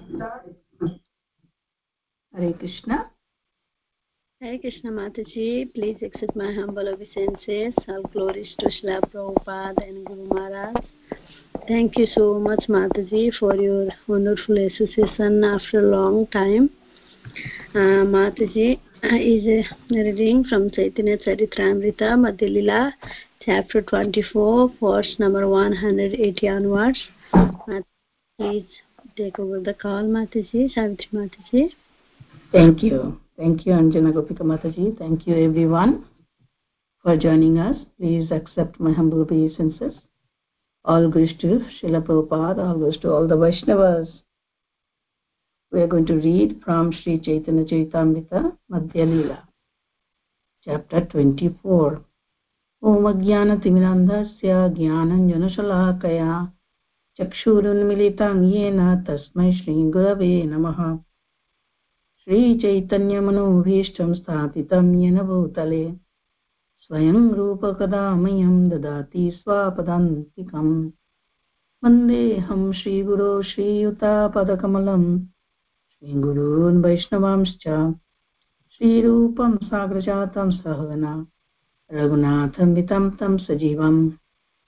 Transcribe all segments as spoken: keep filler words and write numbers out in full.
Hare Krishna. Hare Krishna Mataji, please accept my humble obeisances. All glories to Srila Prabhupada and Guru Maharaj. Thank you so much Mataji for your wonderful association after a long time. Uh, Mataji uh, is uh, reading from Chaitanya Charitamrita Madhya Lila, chapter twenty-four, verse number one hundred eighty onwards. Mataji, please take over the call, Mataji. Savitri Mataji. Thank you. Thank you, Anjana Gopika Mataji. Thank you, everyone, for joining us. Please accept my humble obeisances. All goes to Srila Prabhupada, all goes to all the Vaishnavas. We are going to read from Sri Chaitanya Charitamrita Madhya Lila, chapter twenty-four. Om Ajnana Timirandhasya Jnananjana Shalakaya Chakshurunmilitam Yena Tasmai Shri Gurave Namaha. Shri Chaitanya Manobhishtam Sthapitam Yena Bhutale Swayam Rupa Kadamayam Dadati Swapadantikam Vandeham Shri Guru Shri Yuta Padakamalam Shri Gurun Vaishnavamscha Shri Rupam Sagrajatam Sahagana Raghunatham Vitam Tam Sajivam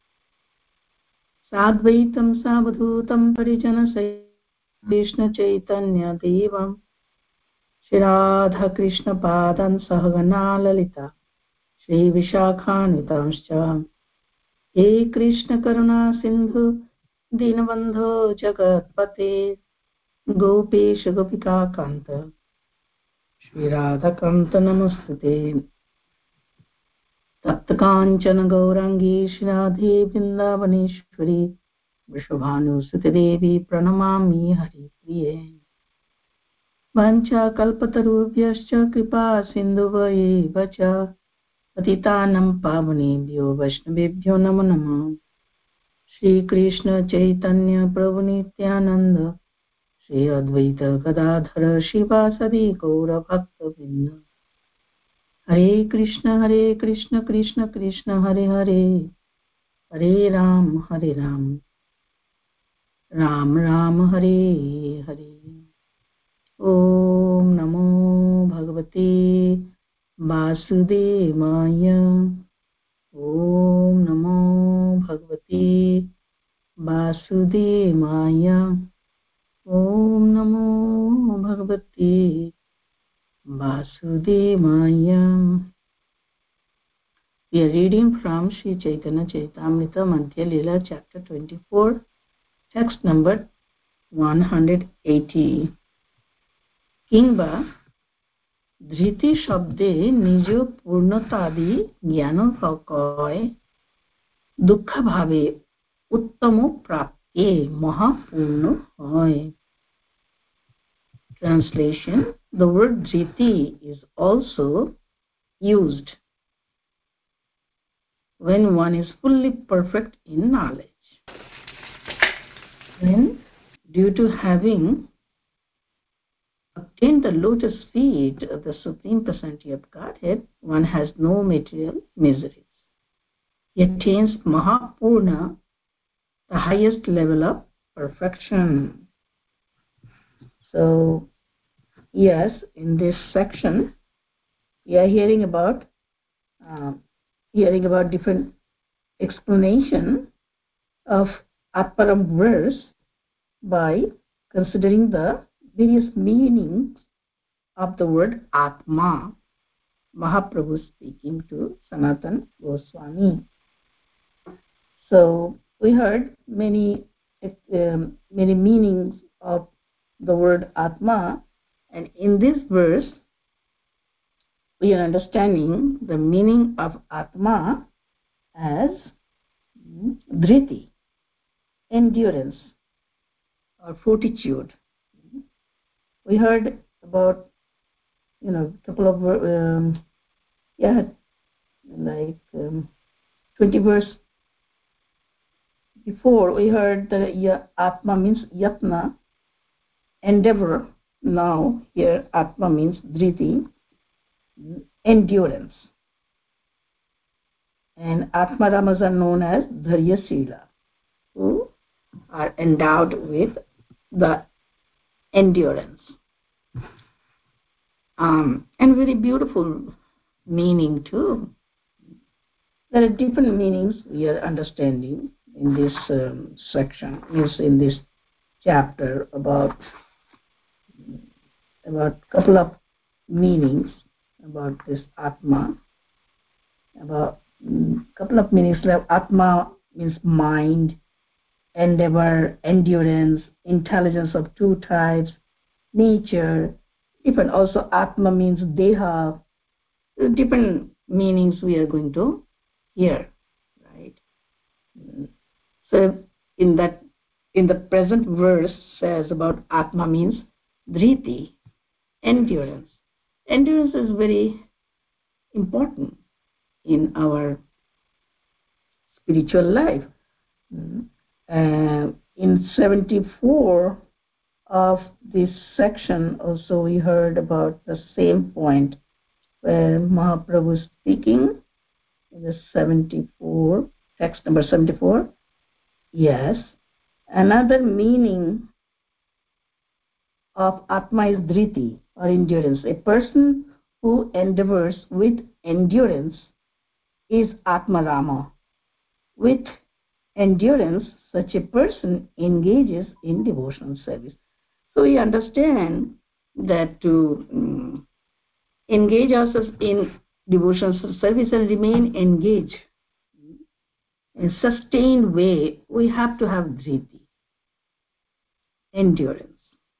Sadvaitam Savadhutam Parijana Sayyidam Krishna Chaitanya Devam Shri Radha Krishna Padan Sahagana Lalita Shri Vishakhanvitamscha He Krishna Karuna Sindhu Dinabandho Jagatpate Gopesh Gopika Kanta Shri Radha Kanta Namostute Tapta Kanchana Gaurangi Shri Radhe Vrindavaneshwari Vrishabhanu Sute Devi Pranamami Hari Priye Vancha Kalpatarubhyascha Kripa Sindhuvaya Cha Patitanam Pavanebhyo Vaishnavebhyo Namo Namo Shri Krishna Chaitanya Prabhu Nityananda Shri Advaita Gadadhara Shivasadi Gaura Bhakta Vrinda Hare Krishna Hare Krishna Krishna Krishna Hare Hare Hare Ram Hare Ram Ram Ram Hare Hare Om Namo Bhagavate Vasudevaya Om Namo Bhagavate Vasudevaya Om Namo Bhagavate Vasudevaya. We are reading from Sri Chaitanya Charitamrita Madhya Lila, chapter twenty-four, text number one hundred eighty. Kingba Dhriti শব্দে নিজ পূর্ণতাদি জ্ঞান কয় দুঃখভাবে উত্তম প্রাপ্তে মহাপূর্ণ হয়. Translation: The word dhriti is also used when one is fully perfect in knowledge. When, due to having obtained the lotus feet of the Supreme Personality of Godhead, one has no material miseries. He attains Mahapurna, the highest level of perfection. So, yes, in this section, we are hearing about uh, hearing about different explanation of Atparam verse by considering the various meanings of the word Atma. Mahaprabhu speaking to Sanatana Goswami. So we heard many um, many meanings of the word Atma, and in this verse we are understanding the meaning of Atma as dhriti, endurance or fortitude. We heard about, you know, a couple of um, yeah, like um, twenty verse before we heard that ya, Atma means yatna, endeavor. Now here Atma means dhriti, endurance. And Atmaramas are known as Dharya Sila, who are endowed with the endurance. Um, and very beautiful meaning too. There are different meanings we are understanding in this um, section, means in this chapter about about couple of meanings about this Atma. About um, couple of meanings like Atma means mind, endeavor, endurance, intelligence of two types, nature. Different. Also, Atma means Deha. Different meanings we are going to hear, right? So, in that, in the present verse says about Atma means Dhriti, endurance. Endurance is very important in our spiritual life. Uh, in seventy-four of this section also we heard about the same point where Mahaprabhu is speaking in the seventy-four, text number seventy-four. Yes, another meaning of Atma is Dhriti or endurance. A person who endeavors with endurance is Atma Rama. With endurance, such a person engages in devotional service. So we understand that to um, engage ourselves in devotional service and remain engaged in a sustained way, we have to have dhriti, endurance.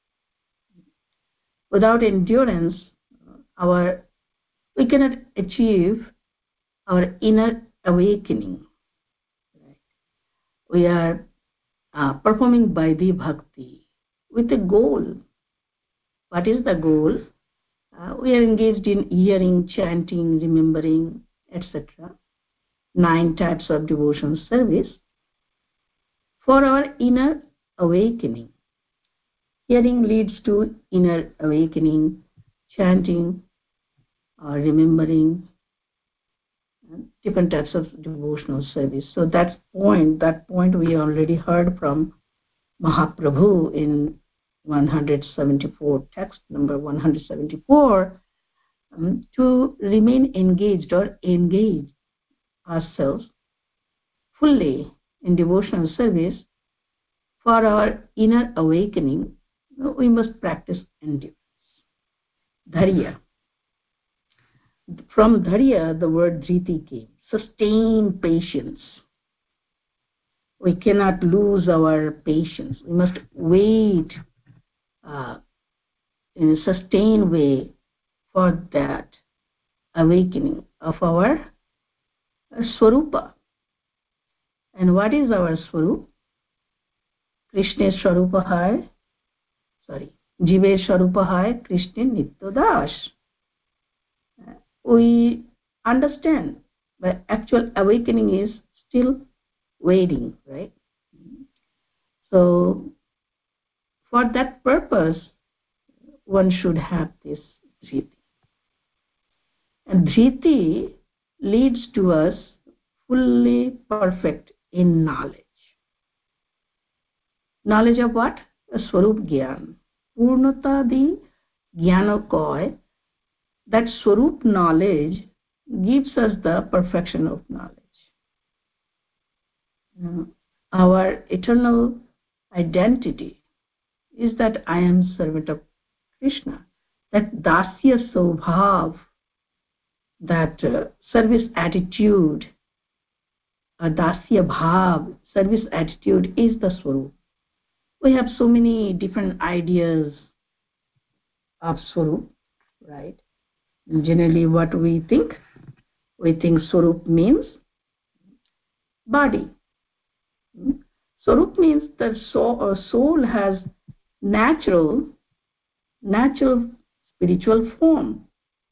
Without endurance, our we cannot achieve our inner awakening. Right? We are uh, performing Vaidhi Bhakti with a goal. What is the goal? Uh, we are engaged in hearing, chanting, remembering, et cetera. Nine types of devotional service for our inner awakening. Hearing leads to inner awakening, chanting, or remembering, and different types of devotional service. So that's point. That point we already heard from Mahaprabhu in one seventy-four, text number one seventy-four, um, to remain engaged or engage ourselves fully in devotional service for our inner awakening. We must practice endurance. Dharya. From Dharya, the word Dhriti came. Sustain patience. We cannot lose our patience. We must wait uh, in a sustained way for that awakening of our Swarupa. And what is our Swarup? Krishna Swarupa hai, sorry, Jive Swarupa hai, Krishna Nitya Das. We understand, but actual awakening is still waiting, right? So, for that purpose, one should have this dhriti. And dhriti leads to us fully perfect in knowledge. Knowledge of what? Swarup Gyan. Purnata di Gyanakoy. That Swarup knowledge gives us the perfection of knowledge. Uh, our eternal identity is that I am servant of Krishna. That dasya sobhav, that uh, service attitude, uh, dasya bhav, service attitude is the Swarup. We have so many different ideas of Swarup, right? Generally, what we think? We think Swarup means body. Swarup means the soul, soul has natural, natural spiritual form.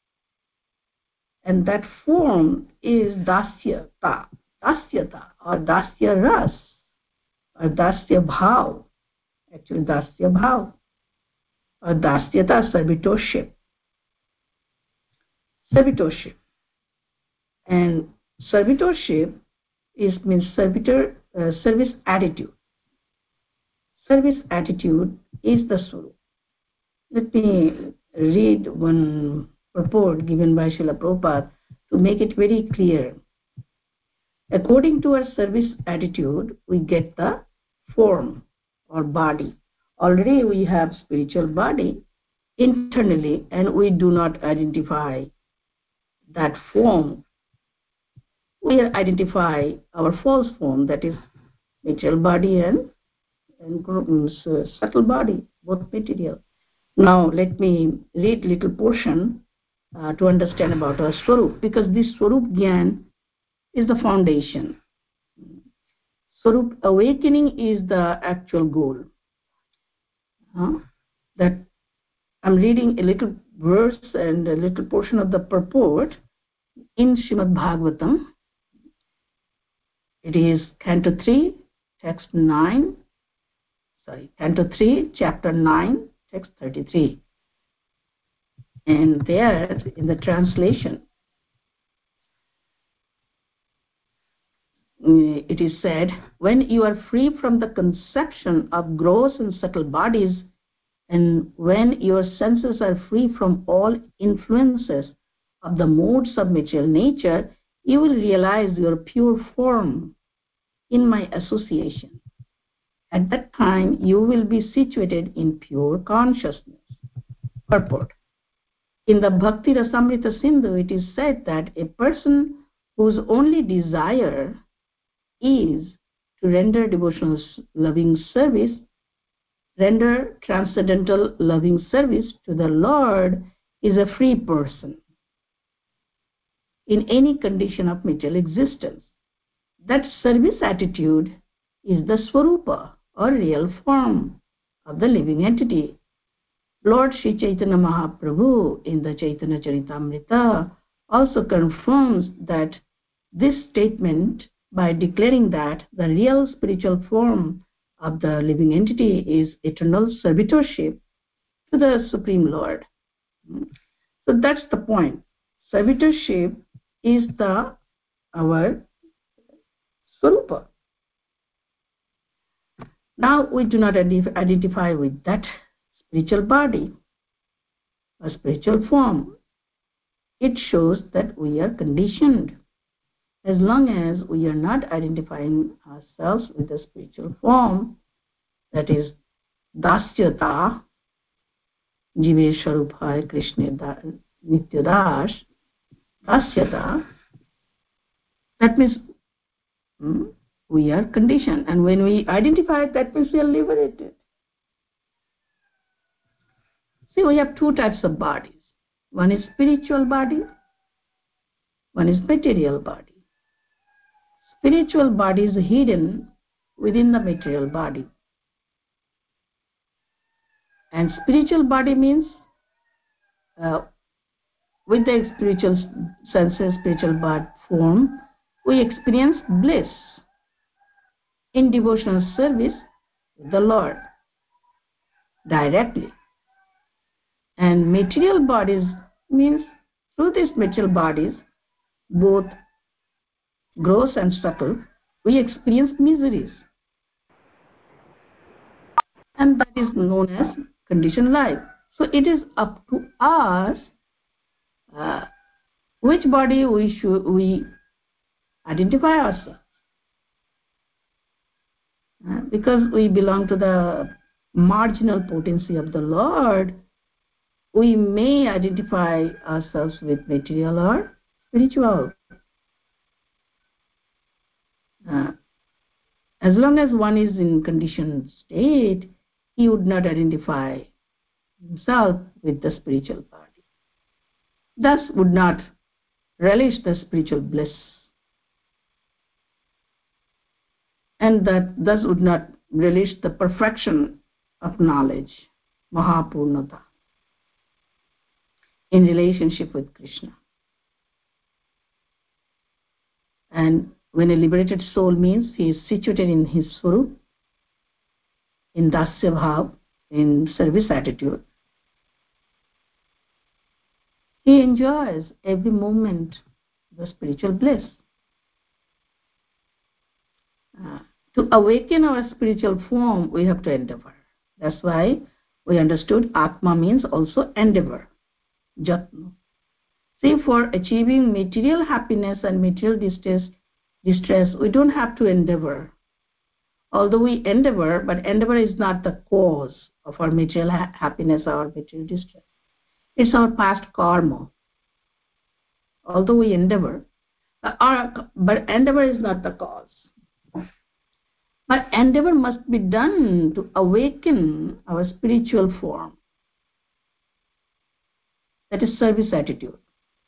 And that form is dasyata, dasyata or dasya ras or dasya bhav. Actually, dasya bhav or dasyata, servitorship. Servitorship. And servitorship is means servitor, uh, service attitude. Service attitude is the Swarup. Let me read one purport given by Srila Prabhupada to make it very clear. According to our service attitude, we get the form or body. Already we have spiritual body internally, and we do not identify that form. We identify our false form, that is material body and, and uh, subtle body, both material. Now let me read little portion uh, to understand about our Swarup, because this Swarup Gyan is the foundation. Swarup awakening is the actual goal. Uh, that I'm reading a little verse and a little portion of the purport in Srimad Bhagavatam. It is Canto three, text nine, sorry, Canto three, chapter nine, text thirty-three. And there, in the translation, it is said, when you are free from the conception of gross and subtle bodies, and when your senses are free from all influences of the modes of material nature, you will realize your pure form in my association. At that time, you will be situated in pure consciousness. Purport. In the Bhakti Rasamrita Sindhu, it is said that a person whose only desire is to render devotional loving service, render transcendental loving service to the Lord, is a free person in any condition of material existence. That service attitude is the Swarupa, or real form of the living entity. Lord Sri Chaitanya Mahaprabhu in the Chaitanya Charitamrita also confirms that this statement by declaring that the real spiritual form of the living entity is eternal servitorship to the Supreme Lord. So that's the point. Servitorship is the our Swarupa. Now we do not identify with that spiritual body, a spiritual form. It shows that we are conditioned. As long as we are not identifying ourselves with the spiritual form, that is dasyata, jive swarupaya krishna nityadas, dasyata, that means hmm, we are conditioned. And when we identify it, that means we are liberated. See, we have two types of bodies. One is spiritual body, one is material body. Spiritual body is hidden within the material body. And spiritual body means uh, with the spiritual senses, spiritual body form, we experience bliss in devotional service with the Lord directly. And material bodies means through these material bodies, both gross and subtle, we experience miseries. And that is known as conditioned life. So it is up to us uh, which body we should we identify ourselves. Uh, because we belong to the marginal potency of the Lord, we may identify ourselves with material or spiritual. Uh, as long as one is in conditioned state, he would not identify himself with the spiritual body. Thus would not relish the spiritual bliss. And that thus would not relish the perfection of knowledge, Mahapurnata, in relationship with Krishna. And when a liberated soul means he is situated in his Swarup, in Dasya Bhav, in service attitude, he enjoys every moment the spiritual bliss. Uh, to awaken our spiritual form, we have to endeavor. That's why We understood Atma means also endeavor, Jatna. See, for achieving material happiness and material distress, distress, we don't have to endeavor. Although we endeavor, but endeavor is not the cause of our material ha happiness or material distress. It's our past karma. Although we endeavor, uh, our, but endeavor is not the cause. But endeavor must be done to awaken our spiritual form. That is service attitude.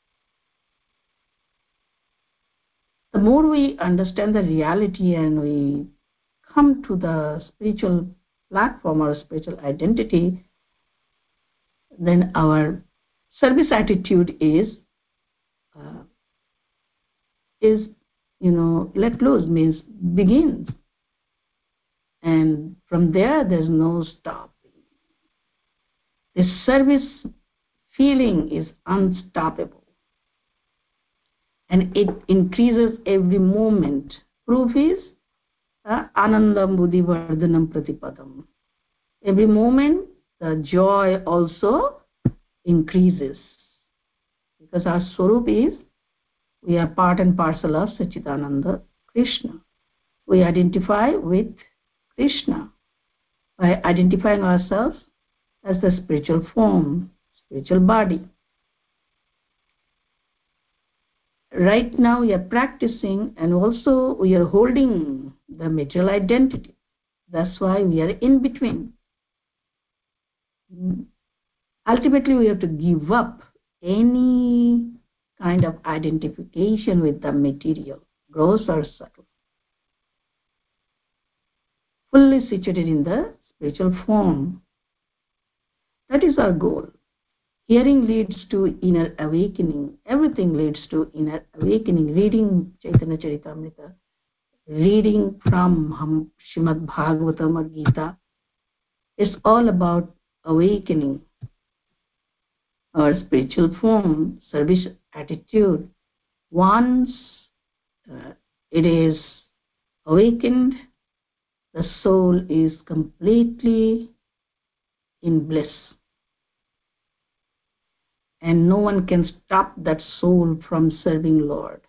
The more we understand the reality and we come to the spiritual platform or spiritual identity, then our service attitude is uh, is you know let loose, means begins, and from there there's no stopping. The service feeling is unstoppable, and it increases every moment. Proof is uh, Anandam Buddhi Vardhanam Pratipadam. Every moment the joy also increases, because our Swarup is, we are part and parcel of Sachidananda Krishna. We identify with Krishna by identifying ourselves as the spiritual form, spiritual body. Right now we are practicing, and also we are holding the material identity. That's why we are in between. Ultimately, we have to give up any kind of identification with the material, gross or subtle. Fully situated in the spiritual form. That is our goal. Hearing leads to inner awakening. Everything leads to inner awakening. Reading Chaitanya Charitamrita, reading from Srimad Bhagavatam or Gita, it's all about awakening our spiritual form, service attitude. Once uh, it is awakened, the soul is completely in bliss. And no one can stop that soul from serving Lord.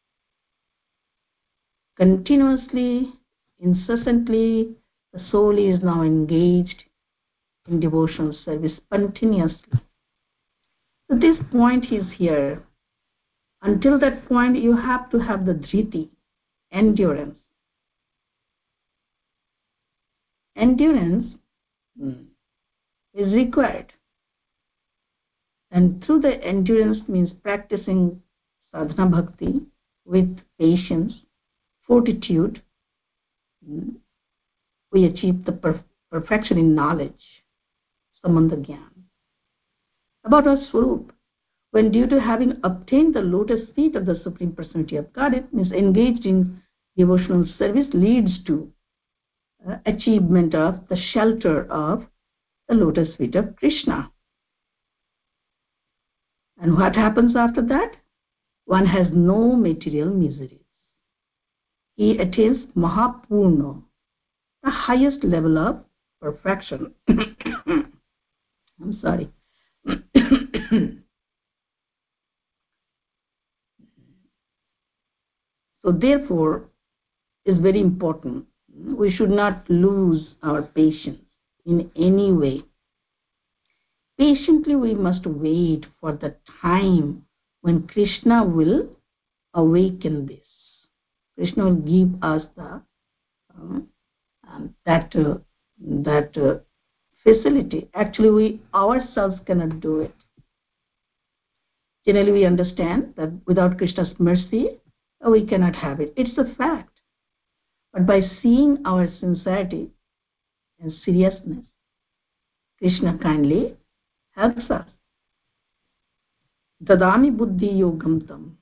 Continuously, incessantly, the soul is now engaged in devotional service continuously. So this point is here. Until that point, you have to have the dhriti, endurance. Endurance mm, is required. And through the endurance means practicing sadhana bhakti with patience, fortitude, mm, we achieve the perf perfection in knowledge, sambandha gyan. About our Swarup, when due to having obtained the lotus feet of the Supreme Personality of Godhead, means engaged in devotional service, leads to uh, achievement of the shelter of the lotus feet of Krishna. And what happens after that? One has no material miseries. He attains Mahapurna, the highest level of perfection. I'm sorry. So therefore, it's very important. We should not lose our patience in any way. Patiently we must wait for the time when Krishna will awaken this. Krishna will give us the um, um, that uh, that uh, facility. Actually, we ourselves cannot do it. Generally, we understand that without Krishna's mercy, we cannot have it. It's a fact. But by seeing our sincerity and seriousness, Krishna kindly helps us. Dadami buddhi yogam tam.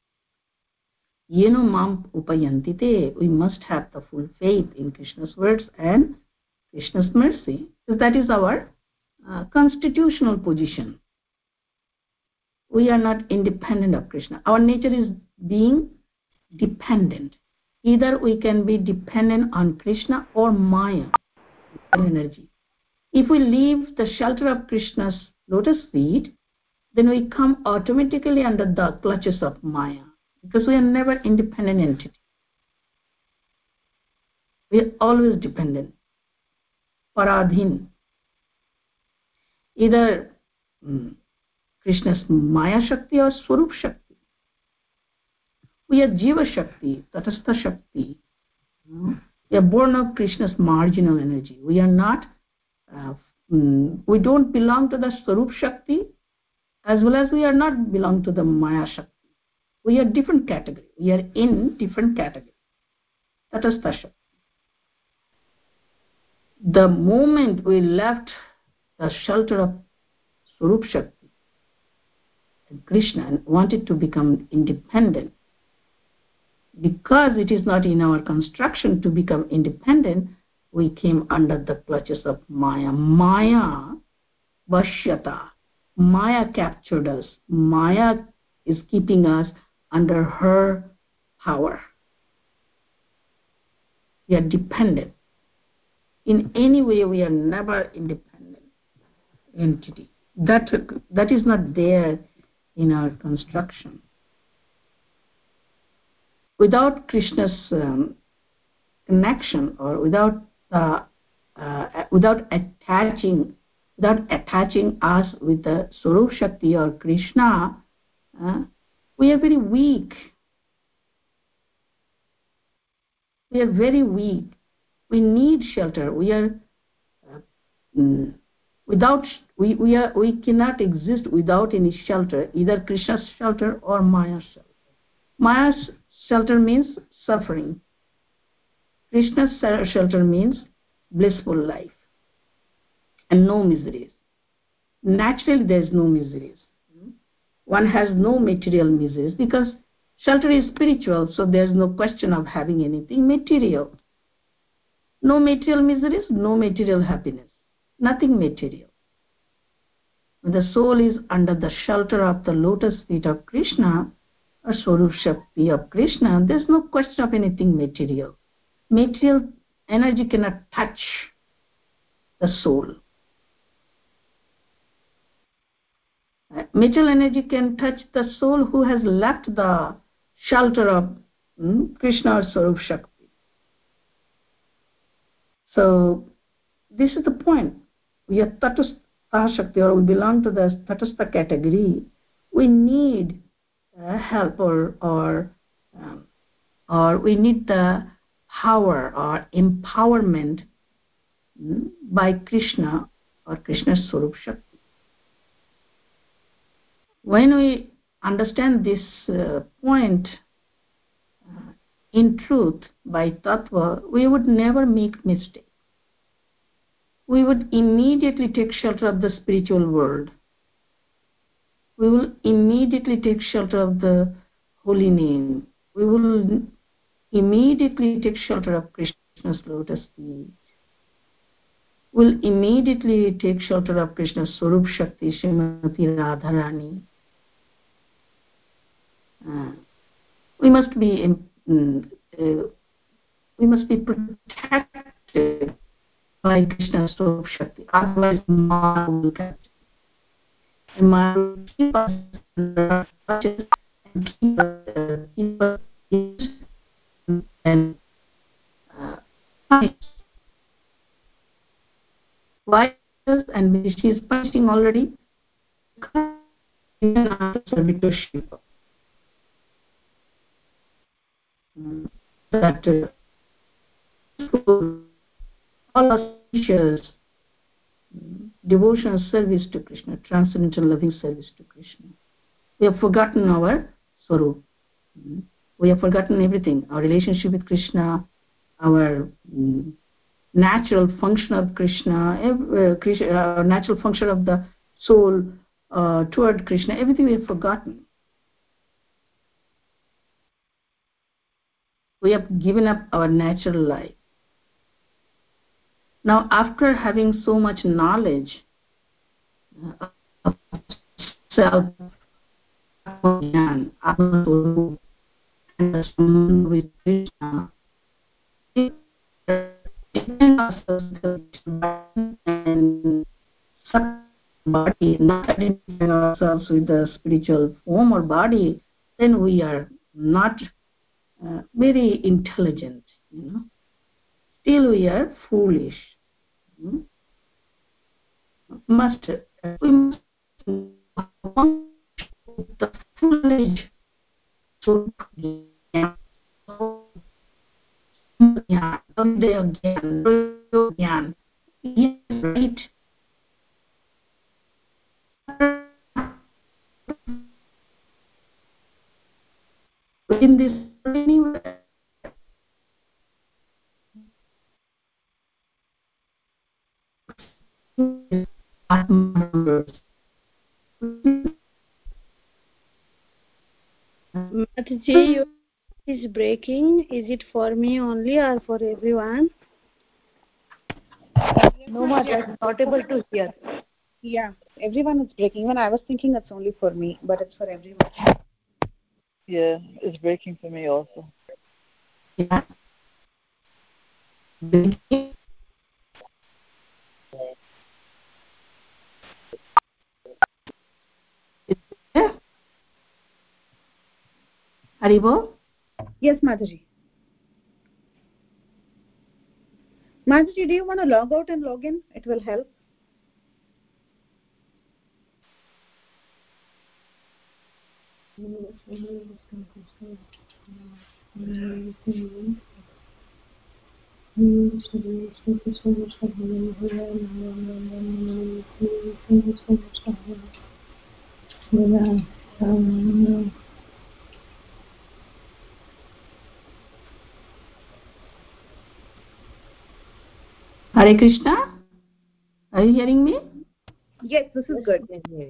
Yeno mam upayanti te. We must have the full faith in Krishna's words and Krishna's mercy. So that is our uh, constitutional position. We are not independent of Krishna. Our nature is being dependent. Either we can be dependent on Krishna or Maya, energy. If we leave the shelter of Krishna's lotus feet, then we come automatically under the clutches of Maya, because we are never independent entity. We are always dependent. Paradhin. Either mm, Krishna's Maya Shakti or Swarup Shakti. We are Jiva Shakti, Tatastha Shakti. We are born of Krishna's marginal energy. We are not, uh, mm, we don't belong to the Swarup Shakti, as well as we are not belong to the Maya Shakti. We are different category. We are in different category. Tatastha Shakti. The moment we left the shelter of Swarup Shakti and Krishna and wanted to become independent, because it is not in our construction to become independent, we came under the clutches of Maya. Maya, Vashyata. Maya captured us. Maya is keeping us under her power. We are dependent. In any way, we are never independent entity. That, that is not there in our construction. Without Krishna's um, connection, or without uh, uh, without attaching without attaching us with the Swarup Shakti or Krishna, uh, we are very weak. We are very weak. We need shelter. We are uh, mm, without we we are we cannot exist without any shelter, either Krishna's shelter or Maya's shelter. Maya's shelter means suffering. Krishna's shelter means blissful life and no miseries. Naturally, there is no miseries. One has no material miseries because shelter is spiritual, so there is no question of having anything material. No material miseries, no material happiness. Nothing material. When the soul is under the shelter of the lotus feet of Krishna, or Swarup Shakti of Krishna, there is no question of anything material. Material energy cannot touch the soul. Material energy can touch the soul who has left the shelter of hmm, Krishna or Swarup Shakti. So, this is the point. We are Tatastha Shakti, or we belong to the Tatastha category. We need uh, help, or or um, or we need the power or empowerment hmm, by Krishna or Krishna's Swarup Shakti. When we understand this uh, point uh, in truth by Tattva, we would never make mistake. We would immediately take shelter of the spiritual world. We will immediately take shelter of the holy name. We will immediately take shelter of Krishna's lotus feet. We'll immediately take shelter of Krishna's Swarup Shakti, Srimati Radharani. Uh, we must be um, uh, we must be protected by Krishna's Swarup Shakti. Otherwise, Maya will catch. And Maya will keep us under our clutches and keep us, uh, keep us and uh, punish. Why? And maybe she is punishing already. Even after Shiva. That uh, all auspicious devotional service to Krishna, transcendental loving service to Krishna. We have forgotten our Swarup. We have forgotten everything, our relationship with Krishna, our um, natural function of Krishna, uh, Krishna uh, natural function of the soul uh, toward Krishna, everything we have forgotten. We have given up our natural life. Now, after having so much knowledge of self, and with Krishna, and body, not identifying ourselves with the spiritual form or body, then we are not uh, very intelligent, you know. Still we are foolish. Hmm? Must uh, we must the foolish so yeah, yeah, again, yes, right. In this anywhere. Mataji, your is breaking. Is it for me only or for everyone? No, Mata, I'm not able to hear. Yeah, everyone is breaking. Even I was thinking it's only for me, but it's for everyone. Yeah, it's breaking for me also. Yeah. Yeah. Haribo? Yes, Mataji. Mataji, do you want to log out and log in? It will help. Hare Krishna? Are you hearing me? Yes, this is good.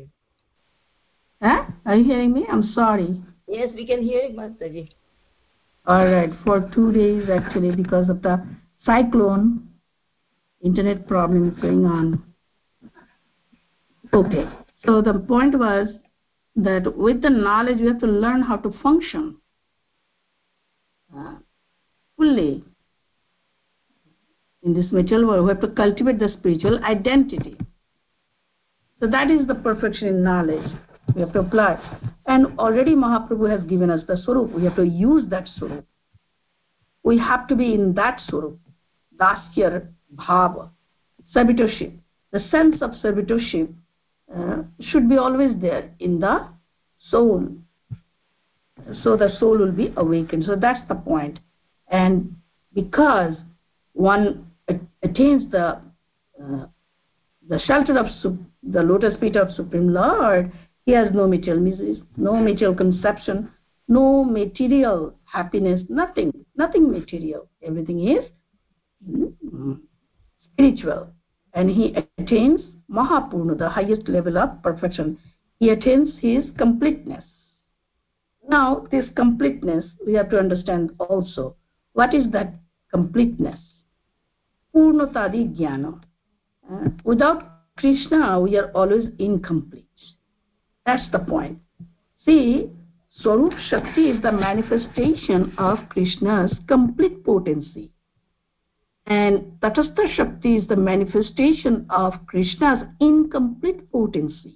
Huh? Are you hearing me? I'm sorry. Yes, we can hear you, Mataji. All right, for two days actually, because of the cyclone, internet problem is going on. Okay, so the point was that with the knowledge, we have to learn how to function uh, fully in this material world. We have to cultivate the spiritual identity. So that is the perfection in knowledge. We have to apply. And already Mahaprabhu has given us the Swarup. We have to use that Swarup. We have to be in that Swarup. Dasya Bhava. Servitorship. The sense of servitorship uh, should be always there in the soul. So the soul will be awakened. So that's the point. And because one attains the uh, the shelter of the lotus feet of Supreme Lord, he has no material, no material conception, no material happiness, nothing, nothing material. Everything is mm, spiritual. And he attains Mahapurna, the highest level of perfection. He attains his completeness. Now, this completeness, we have to understand also, what is that completeness? Purnatadi Jnana. Uh, without Krishna, we are always incomplete. That's the point. See, Swarup Shakti is the manifestation of Krishna's complete potency. And Tatastha Shakti is the manifestation of Krishna's incomplete potency.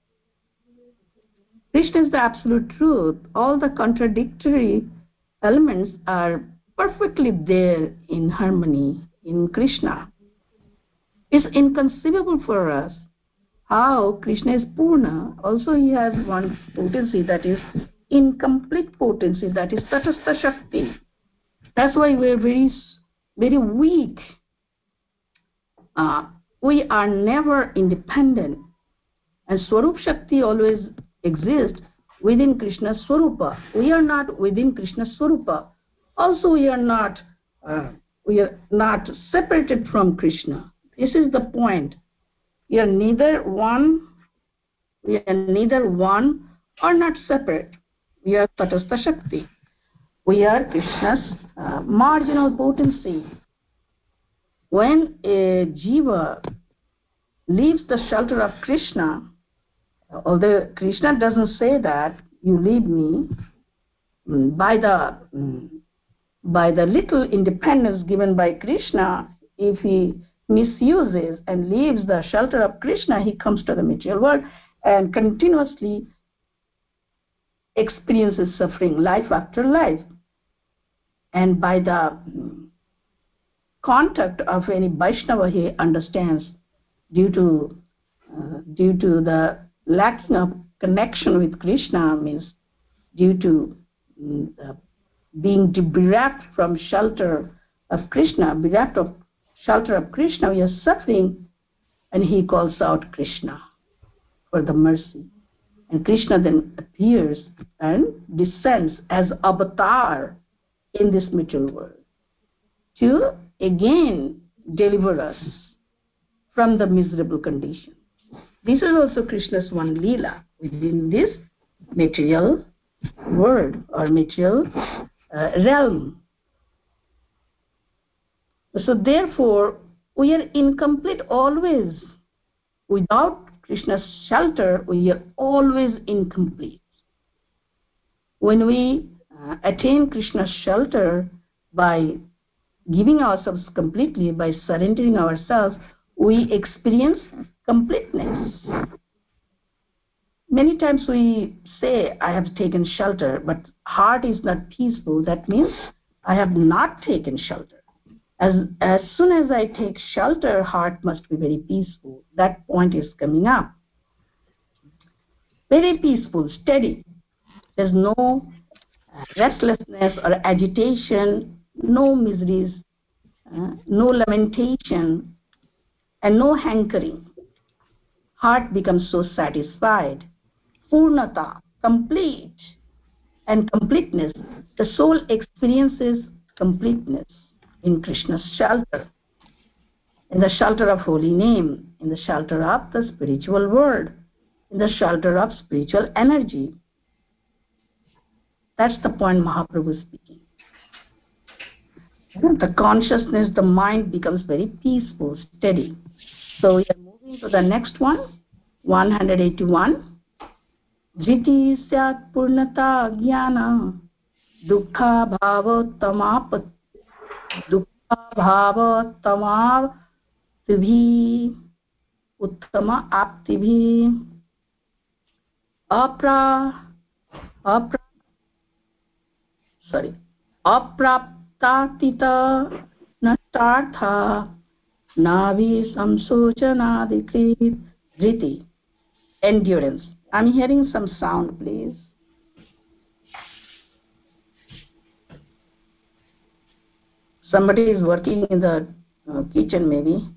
Krishna is the absolute truth. All the contradictory elements are perfectly there in harmony in Krishna. It's inconceivable for us how Krishna is Purna. Also he has one potency that is incomplete potency, that is Tatastha Shakti. That's why we're very, very weak. Uh, we are never independent. And Swarup Shakti always exists within Krishna Swarupa. We are not within Krishna Swarupa. Also we are not, uh, we are not separated from Krishna. This is the point. We are neither one, we are neither one or not separate. We are Tatastha Shakti. We are Krishna's uh, marginal potency. When a jiva leaves the shelter of Krishna, although Krishna doesn't say that you leave me, by the by the little independence given by Krishna, if he misuses and leaves the shelter of Krishna, he comes to the material world and continuously experiences suffering life after life. And by the contact of any Vaishnava, he understands, due to uh, due to the lacking of connection with Krishna, means due to uh, being bereft from shelter of Krishna, bereft of shelter of Krishna, we are suffering, and he calls out Krishna for the mercy. And Krishna then appears and descends as avatar in this material world to again deliver us from the miserable condition. This is also Krishna's one Leela within this material world or material uh, realm. So therefore, we are incomplete always. Without Krishna's shelter, we are always incomplete. When we uh, attain Krishna's shelter by giving ourselves completely, by surrendering ourselves, we experience completeness. Many times we say, I have taken shelter, but heart is not peaceful. That means I have not taken shelter. As, as soon as I take shelter, heart must be very peaceful. That point is coming up. Very peaceful, steady. There's no restlessness or agitation, no miseries, uh, no lamentation, and no hankering. Heart becomes so satisfied. Purnata, complete, and completeness. The soul experiences completeness in Krishna's shelter, in the shelter of holy name, in the shelter of the spiritual world, in the shelter of spiritual energy. That's the point Mahaprabhu is speaking. The consciousness, the mind becomes very peaceful, steady. So we are moving to the next one, one eighty-one. Dhriti syat purnata jnana dukkha bhava tamap dukkha bhava tamav tibhi uttama aptibhi apra apra sorry apraptatita nastartha navi samsochanadikrit dhriti, endurance. I'm hearing some sound, please. Somebody is working in the uh, kitchen, maybe.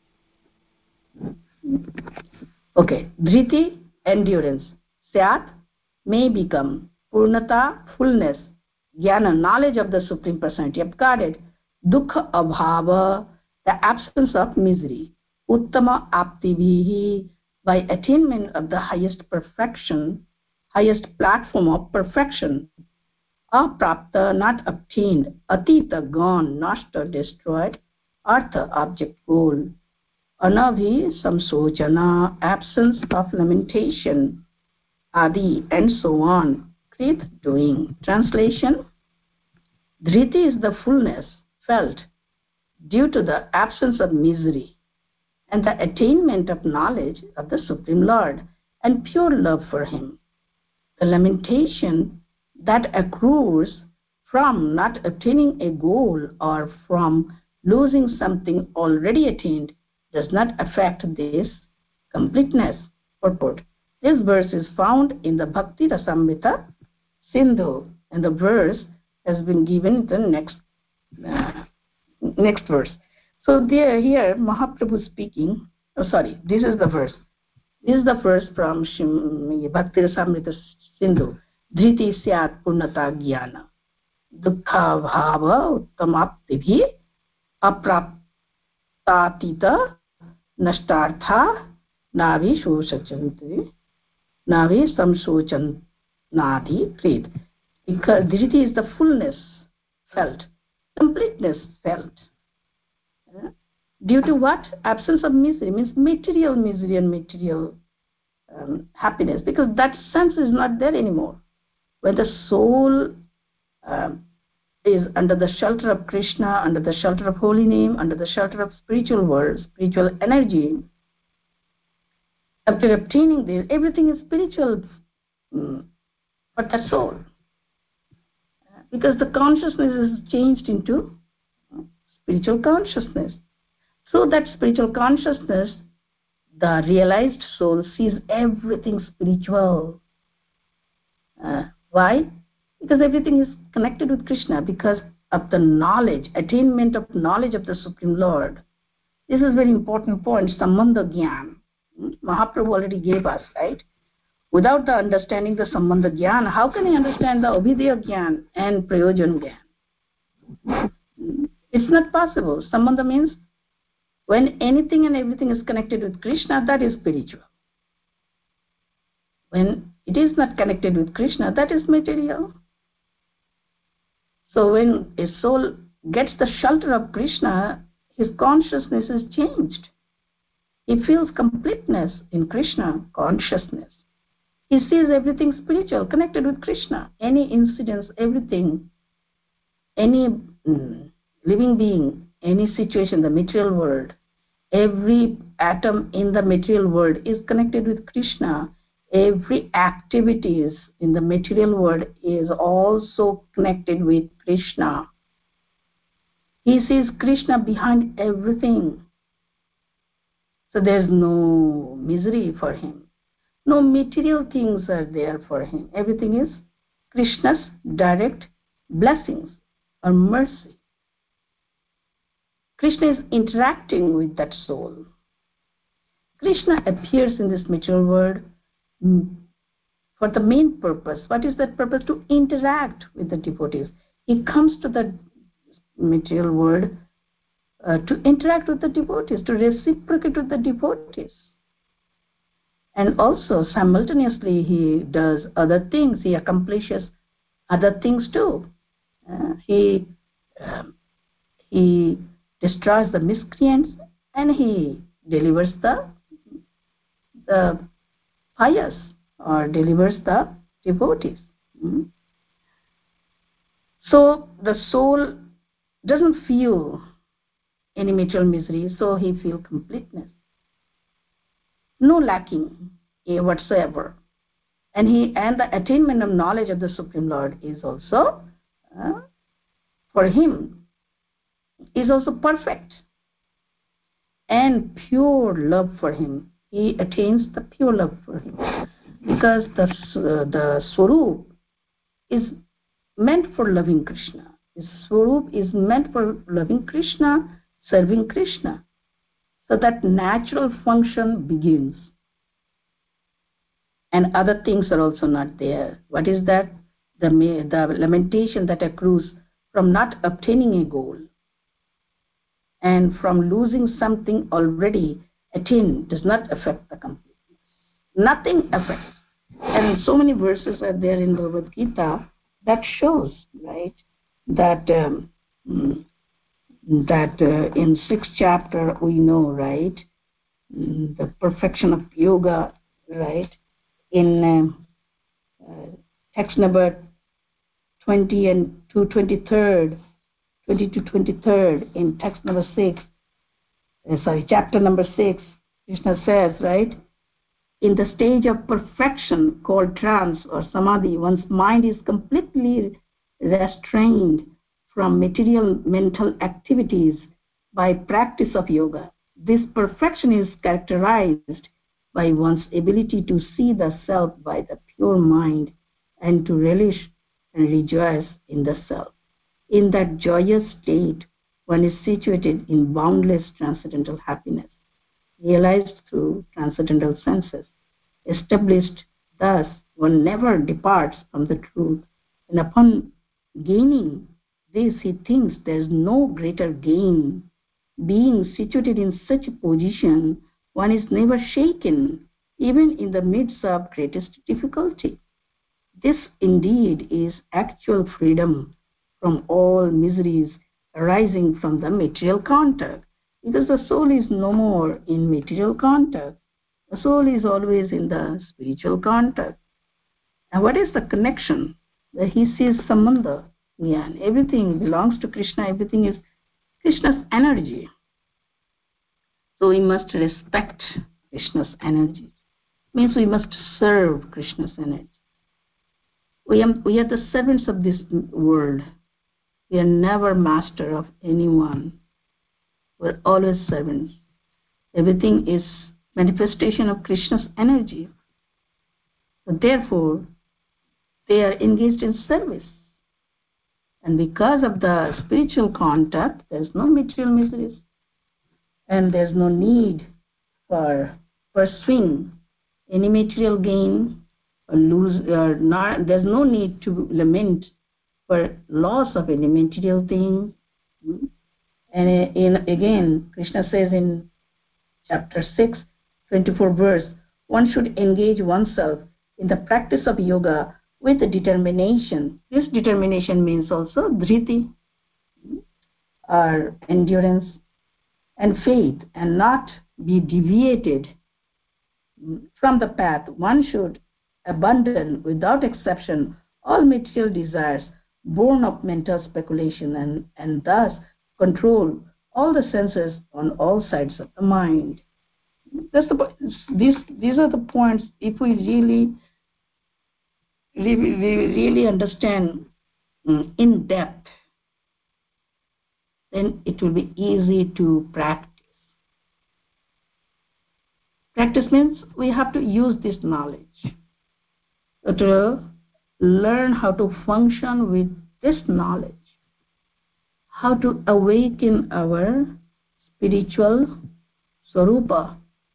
Okay. Dhriti, endurance. Syat, may become. Purnata, fullness. Jnana, knowledge of the Supreme Personality of Godhead. Dukkha, abhava, the absence of misery. Uttama, aptibhihi, by attainment of the highest perfection, highest platform of perfection. Aprapta, not obtained. Atita, gone, nashta, destroyed. Artha, object, goal. Anabhi, samsochana, absence of lamentation. Adi, and so on. Krit, doing. Translation: Dhriti is the fullness felt due to the absence of misery and the attainment of knowledge of the Supreme Lord and pure love for Him. The lamentation that accrues from not attaining a goal or from losing something already attained does not affect this completeness. Purport: this verse is found in the Bhakti Rasamrita Sindhu, and the verse has been given in the next uh, next verse. So there, here Mahaprabhu speaking. Oh, sorry, this is the verse. This is the verse from Shim, Bhakti Rasamrita Sindhu. Dhriti syat purnata jnana dukkha bhava uttamaptibhi apraptatita nashtartha navi shosachanti navi samsochanadi krit. Because Dhriti is the fullness felt, completeness felt. Due to what? Absence of misery, means material misery and material um, happiness, because that sense is not there anymore. When the soul um, is under the shelter of Krishna, under the shelter of holy name, under the shelter of spiritual world, spiritual energy. After obtaining this, everything is spiritual um, for the soul. Because the consciousness is changed into spiritual consciousness. Through that spiritual consciousness, the realized soul sees everything spiritual. Uh, why? Because everything is connected with Krishna, because of the knowledge, attainment of knowledge of the Supreme Lord. This is a very important point, Sambandha Gyan. Mahaprabhu already gave us, right? Without the understanding the Sambandha Gyan, how can I understand the Abhidya Gyan and Prayojan Gyan? It's not possible. Sambandha means when anything and everything is connected with Krishna, that is spiritual. When it is not connected with Krishna, that is material. So when a soul gets the shelter of Krishna, his consciousness is changed. He feels completeness in Krishna consciousness. He sees everything spiritual, connected with Krishna. Any incidents, everything, any mm, living being, any situation, the material world, every atom in the material world is connected with Krishna. Every activities in the material world is also connected with Krishna. He sees Krishna behind everything. So there's no misery for him. No material things are there for him. Everything is Krishna's direct blessings or mercy. Krishna is interacting with that soul. Krishna appears in this material world for the main purpose. What is that purpose? To interact with the devotees. He comes to the material world uh, to interact with the devotees, to reciprocate with the devotees. And also, simultaneously, he does other things. He accomplishes other things too. Uh, he, uh, he destroys the miscreants and he delivers the, the pious, or delivers the devotees. Mm. So the soul doesn't feel any material misery, so he feels completeness. No lacking whatsoever. And he and the attainment of knowledge of the Supreme Lord is also, uh, for him, is also perfect. And pure love for him. He attains the pure love for him. Because the, uh, the Swarup is meant for loving Krishna. The Swarup is meant for loving Krishna, serving Krishna. So that natural function begins. And other things are also not there. What is that? The, the lamentation that accrues from not obtaining a goal and from losing something already attained does not affect the completeness. Nothing affects. And so many verses are there in Bhagavad Gita that shows, right, that um, that uh, in sixth chapter we know, right, the perfection of yoga, right, in um, uh, text number twenty and to twenty-third, twenty to twenty-third, in text number six, uh, sorry, chapter number six, Krishna says, right, in the stage of perfection called trance or samadhi, one's mind is completely restrained from material mental activities by practice of yoga. This perfection is characterized by one's ability to see the self by the pure mind and to relish and rejoice in the self. In that joyous state, one is situated in boundless transcendental happiness, realized through transcendental senses. Established thus, one never departs from the truth, and upon gaining this, he thinks there is no greater gain. Being situated in such a position, one is never shaken, even in the midst of greatest difficulty. This indeed is actual freedom from all miseries arising from the material contact, because the soul is no more in material contact. The soul is always in the spiritual contact. And what is the connection? That he sees Sambandha Yeah, and everything belongs to Krishna. Everything is Krishna's energy. So we must respect Krishna's energy. Means we must serve Krishna's energy. We are, we are the servants of this world. We are never master of anyone. We're always servants. Everything is manifestation of Krishna's energy. So therefore, they are engaged in service. And because of the spiritual contact, there's no material miseries. And there's no need for pursuing any material gain or lose, or not, there's no need to lament for loss of any material thing. And in, again, Krishna says in chapter six, twenty-four verse, one should engage oneself in the practice of yoga with determination. This determination means also dhriti, or endurance, and faith, and not be deviated from the path. One should abandon without exception all material desires born of mental speculation, and, and thus control all the senses on all sides of the mind. That's the, these, these are the points. If we really, really, really understand um, in depth, then it will be easy to practice. Practice means we have to use this knowledge to learn how to function with this knowledge, how to awaken our spiritual swarupa,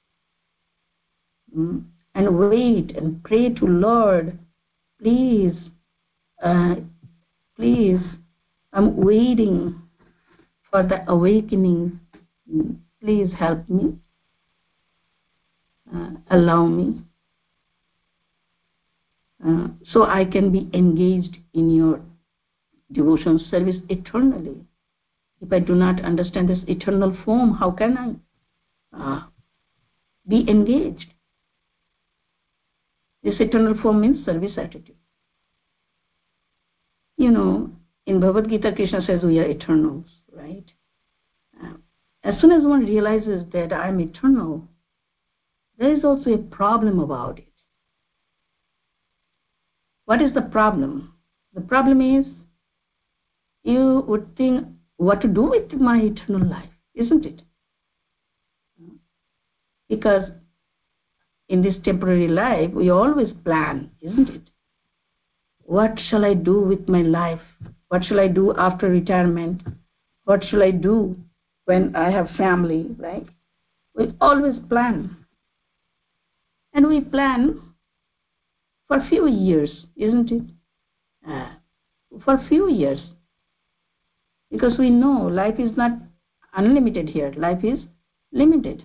and wait and pray to Lord, please, uh, please, I'm waiting for the awakening. Please help me. Uh, allow me, uh, so I can be engaged in your devotion service eternally. If I do not understand this eternal form, how can I uh, be engaged? This eternal form means service attitude. You know, in Bhagavad Gita, Krishna says we are eternals, right? Uh, as soon as one realizes that I am eternal, there is also a problem about it. What is the problem? The problem is you would think what to do with my eternal life, isn't it? Because in this temporary life, we always plan, isn't it? What shall I do with my life? What shall I do after retirement? What shall I do when I have family, right? We always plan. And we plan for a few years, isn't it? Uh, for a few years. Because we know life is not unlimited here. Life is limited.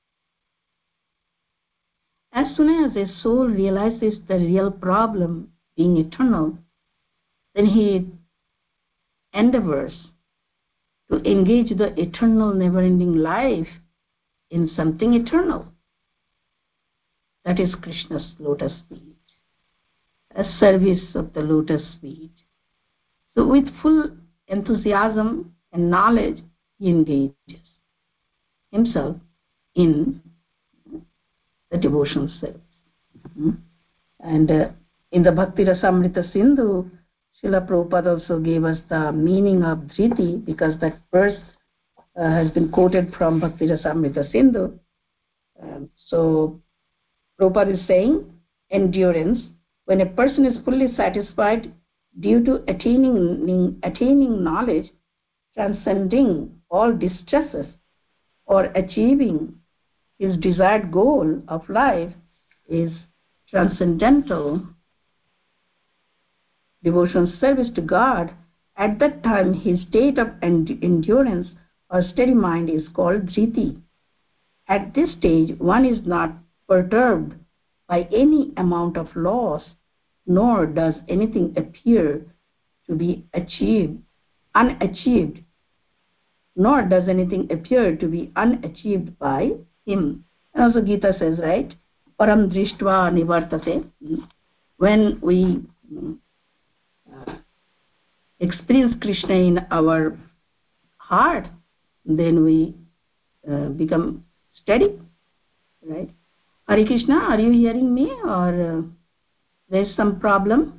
As soon as a soul realizes the real problem being eternal, then he endeavors to engage the eternal, never-ending life in something eternal. That is Krishna's lotus feet, a service of the lotus feet. So with full enthusiasm and knowledge, he engages himself in the devotional service. Mm-hmm. And uh, in the Bhakti Rasamrita Sindhu, Srila Prabhupada also gave us the meaning of dhriti, because that verse uh, has been quoted from Bhakti Rasamrita Sindhu. Um, so Prabhupada is saying, endurance, when a person is fully satisfied due to attaining, attaining knowledge, transcending all distresses, or achieving his desired goal of life, is transcendental devotional service to God. At that time, his state of endurance or steady mind is called dhriti. At this stage, one is not perturbed by any amount of loss, nor does anything appear to be achieved, unachieved, nor does anything appear to be unachieved by him. And also Gita says, right, param drishtva nivartate, when we uh, experience Krishna in our heart, then we uh, become steady, right? Hare Krishna, are you hearing me, or uh, there's some problem?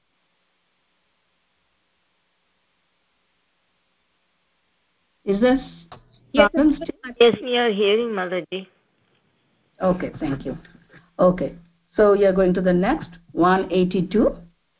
Is there problem still? Yes, we are hearing, Mataji. Okay, thank you. Okay, so we are going to the next, one eighty-two.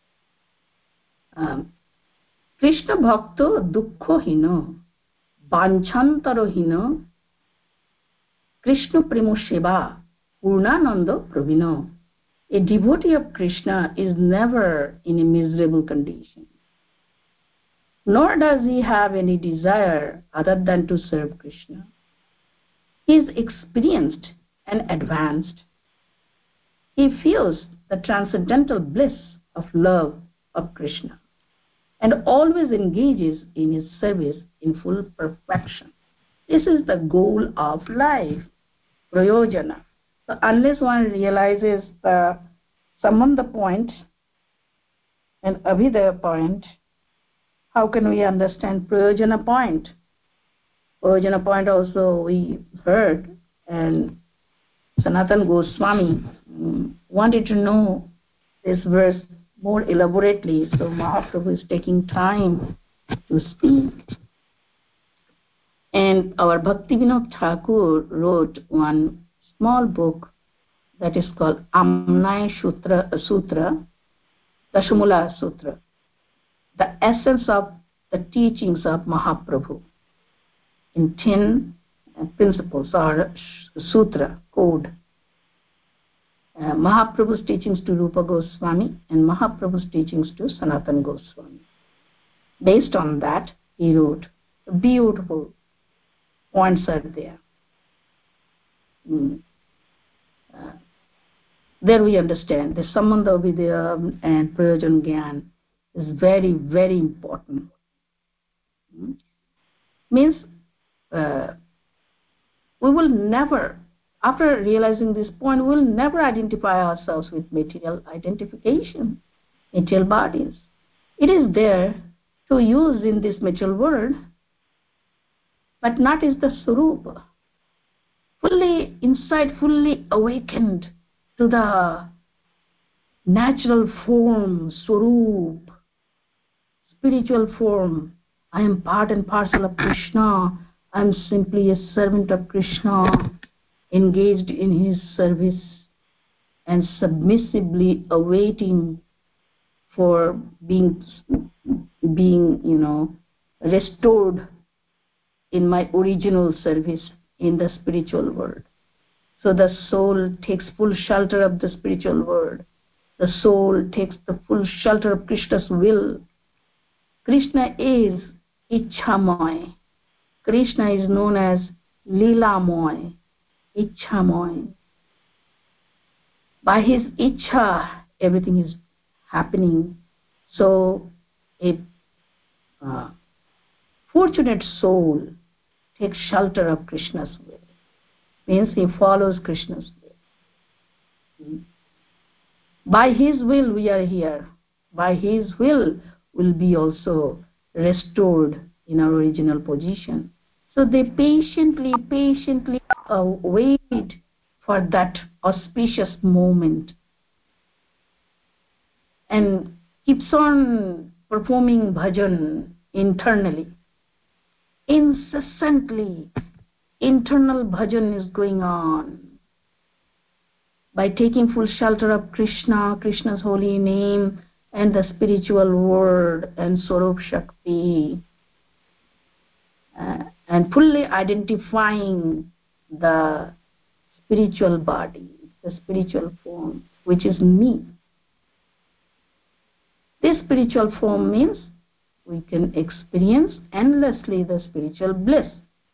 Um, Krishna Bhakto Dukkho Hino Banchantaro Hino Krishna Premo Seva Purnananda Pravino. A devotee of Krishna is never in a miserable condition, nor does he have any desire other than to serve Krishna. He is experienced and advanced. He feels the transcendental bliss of love of Krishna and always engages in his service in full perfection. This is the goal of life, prayojana. So unless one realizes the sambandha point and abhidaya point, how can we understand prayojana point? Prayojana point also we heard, and Sanatana Goswami um, wanted to know this verse more elaborately, so Mahaprabhu is taking time to speak. And our Bhakti Vinod Thakur wrote one small book that is called Amnaya Sutra, Sutra Dashamula Sutra, the essence of the teachings of Mahaprabhu in ten uh, principles or sutra, code. Uh, Mahaprabhu's teachings to Rupa Goswami and Mahaprabhu's teachings to Sanatana Goswami. Based on that, he wrote beautiful points are there. Mm. Uh, there we understand the Sambandha Vidya and Prayojan Gyan is very, very important. Mm. Means uh, we will never, after realizing this point, we will never identify ourselves with material identification, material bodies. It is there to use in this material world, but not as the Swarupa. Fully inside, fully awakened to the natural form, Swarup, spiritual form. I am part and parcel of Krishna. I am simply a servant of Krishna, engaged in his service and submissively awaiting for being, being, you know, restored in my original service in the spiritual world. So the soul takes full shelter of the spiritual world. The soul takes the full shelter of Krishna's will. Krishna is Ichhamoy. Krishna is known as Leelamoy, Ichhamoy. By his Ichha, everything is happening. So a uh, fortunate soul takes shelter of Krishna's will. Means he follows Krishna's will. By his will we are here. By his will will be also restored in our original position. So they patiently, patiently uh, wait for that auspicious moment and keeps on performing bhajan internally. Incessantly, internal bhajan is going on. By taking full shelter of Krishna, Krishna's holy name, and the spiritual word and Swarup Shakti, uh, and fully identifying the spiritual body, the spiritual form, which is me. This spiritual form means we can experience endlessly the spiritual bliss.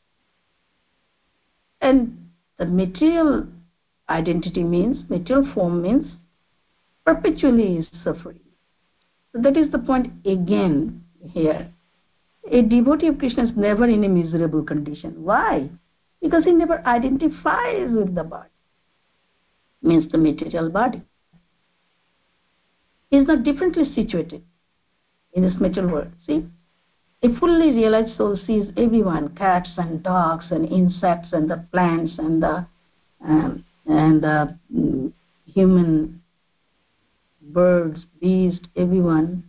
And the material identity means, material form means perpetually suffering. So that is the point again here. A devotee of Krishna is never in a miserable condition. Why? Because he never identifies with the body. Means the material body. He is not differently situated. in this material world. See, a fully realized soul sees everyone, cats and dogs and insects and the plants and the um, and the um, human, birds, beasts, everyone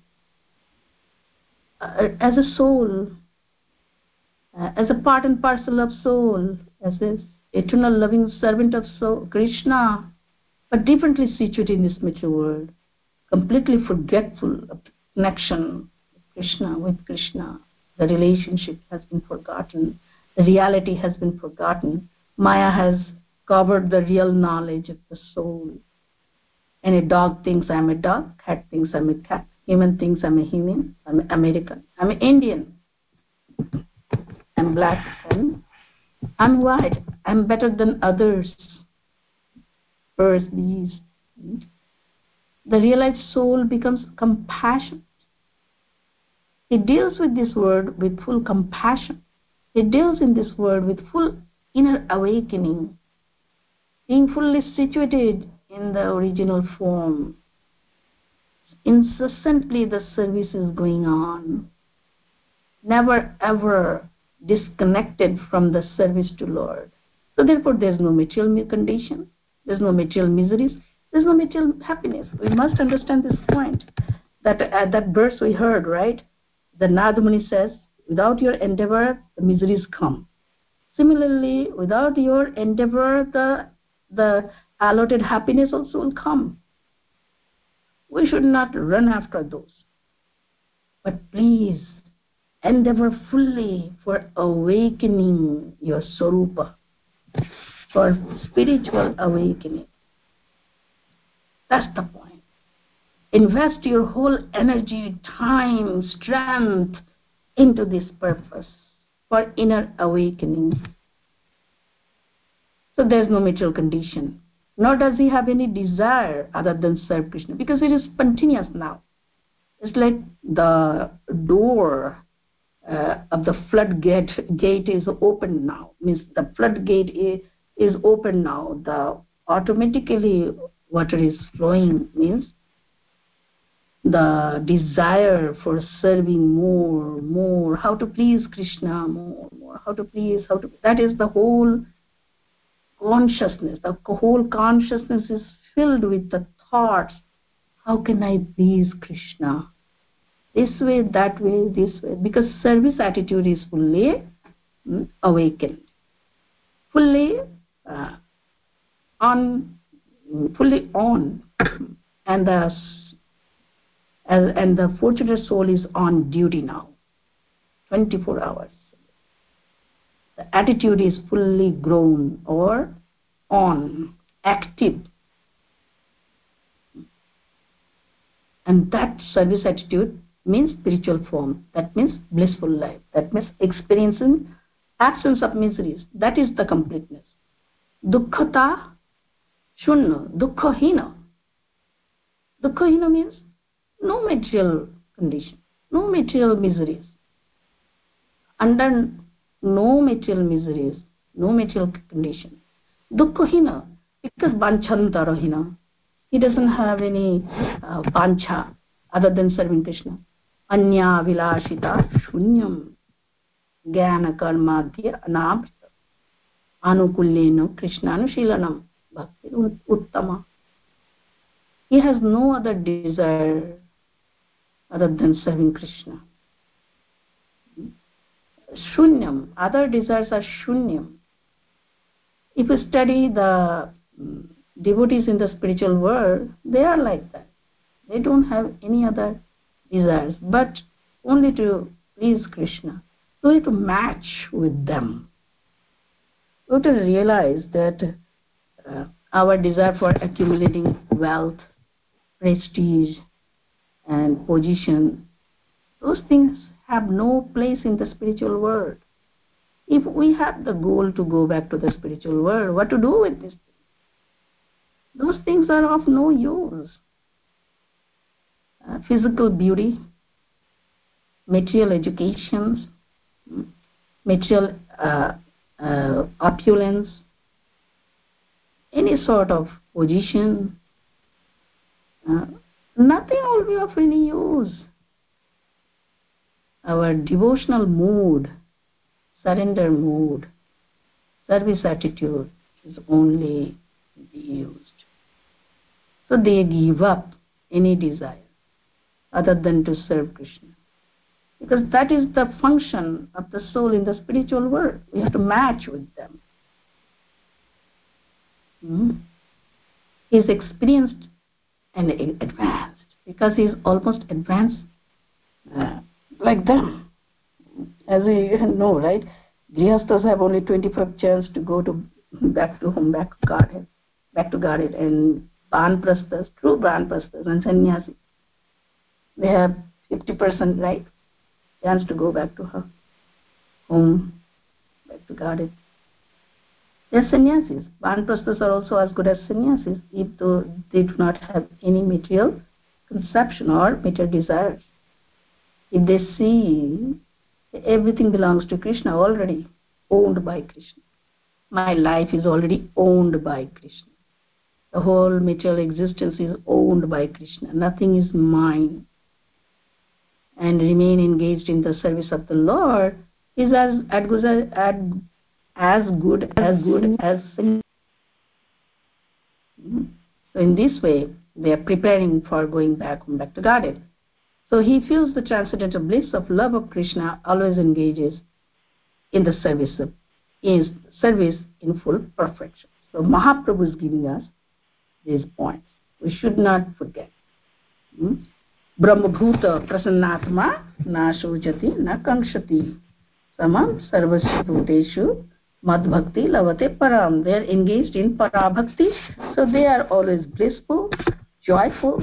uh, as a soul, uh, as a part and parcel of soul, as an eternal loving servant of soul, Krishna, but differently situated in this material world, completely forgetful of connection with Krishna, with Krishna. The relationship has been forgotten. The reality has been forgotten. Maya has covered the real knowledge of the soul. And a dog thinks I'm a dog, cat thinks I'm a cat, human thinks I'm a human, I'm an American, I'm an Indian, I'm black, and I'm white, I'm better than others, birds, bees. The realized soul becomes compassionate. It deals with this world with full compassion. It deals in this world with full inner awakening, being fully situated in the original form. Incessantly the service is going on, never ever disconnected from the service to Lord. So therefore there's no material condition, there's no material miseries, there's no material happiness. We must understand this point. That at that verse we heard, right? The Narada Muni says, without your endeavor, the miseries come. Similarly, without your endeavor, the, the allotted happiness also will come. We should not run after those. But please, endeavor fully for awakening your Swarupa, for spiritual awakening. That's the point. Invest your whole energy, time, strength into this purpose for inner awakening. So there's no material condition, nor does he have any desire other than serve Krishna, because it is spontaneous now. It's like the door uh, of the floodgate gate is open now. Means the floodgate is, is open now. The automatically water is flowing, means the desire for serving more, more, how to please Krishna more, more, how to please, how to, that is the whole consciousness. The whole consciousness is filled with the thoughts, how can I please Krishna? This way, that way, this way, because service attitude is fully mm, awakened, fully uh, on, fully on, and the and, and the fortunate soul is on duty now, twenty-four hours. The attitude is fully grown or on, active. And that service attitude means spiritual form. That means blissful life. That means experiencing absence of miseries. That is the completeness. Dukkhata shunna, dukkhahina. Dukkhahina means no material condition, no material miseries. Under no material miseries, no material condition. Dukkhahina, because banchhantarahina. He doesn't have any uh, bancha other than serving Krishna. Anya vilashita shunyam jnana karmadhya anabhrita anukullena krishnanushilanam bhakti uttama. He has no other desire other than serving Krishna. Shunyam, other desires are shunyam. If you study the devotees in the spiritual world, they are like that. They don't have any other desires, but only to please Krishna. So we have to match with them. We have to realize that uh, our desire for accumulating wealth, prestige, and position, those things have no place in the spiritual world. If we have the goal to go back to the spiritual world, what to do with this? Those things are of no use. Uh, physical beauty, material education, material uh, uh, opulence, any sort of position, uh, nothing will be of any use. our devotional mood, surrender mood, service attitude is only used. So they give up any desire other than to serve Krishna. Because that is the function of the soul in the spiritual world. We have to match with them. Hmm? He's experienced and advanced because he's almost advanced uh, like them. As we know, right? Grihasthas have only twenty-five chance to go to back to home, back to Godhead, back to Godhead, and Banprasthas, true Banprasthas and Sannyasis, they have fifty percent right chance to go back to her home, back to Godhead. They're sannyasis. Banprasthas are also as good as sannyasis, if though they do not have any material conception or material desires. If they see everything belongs to Krishna already, owned by Krishna. My life is already owned by Krishna. The whole material existence is owned by Krishna. Nothing is mine. And remain engaged in the service of the Lord is as, as good as, as good as good as sin. So in this way, they are preparing for going back home, back to Godhead. So he feels the transcendental bliss of love of Krishna, always engages in the service of is service in full perfection. So Mahaprabhu is giving us these points. We should not forget. Hmm? Brahmabhuta prasannatma na shojati na kankshati samam sarvasya bhuteshu madbhakti lavate param. They are engaged in parabhakti, so they are always blissful, joyful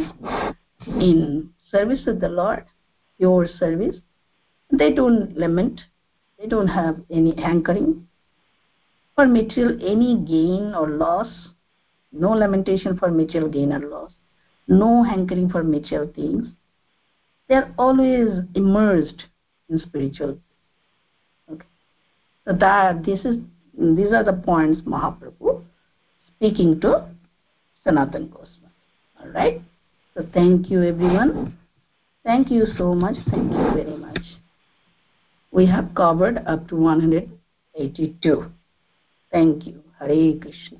in service of the Lord, pure service. They don't lament, they don't have any hankering for material, any gain or loss, no lamentation for material gain or loss, no hankering for material things. They are always immersed in spiritual. Okay. So that this is these are the points Mahaprabhu speaking to Sanatana Goswami. All right. So thank you everyone. Thank you so much. Thank you very much. We have covered up to one hundred eighty-two. Thank you. Hare Krishna.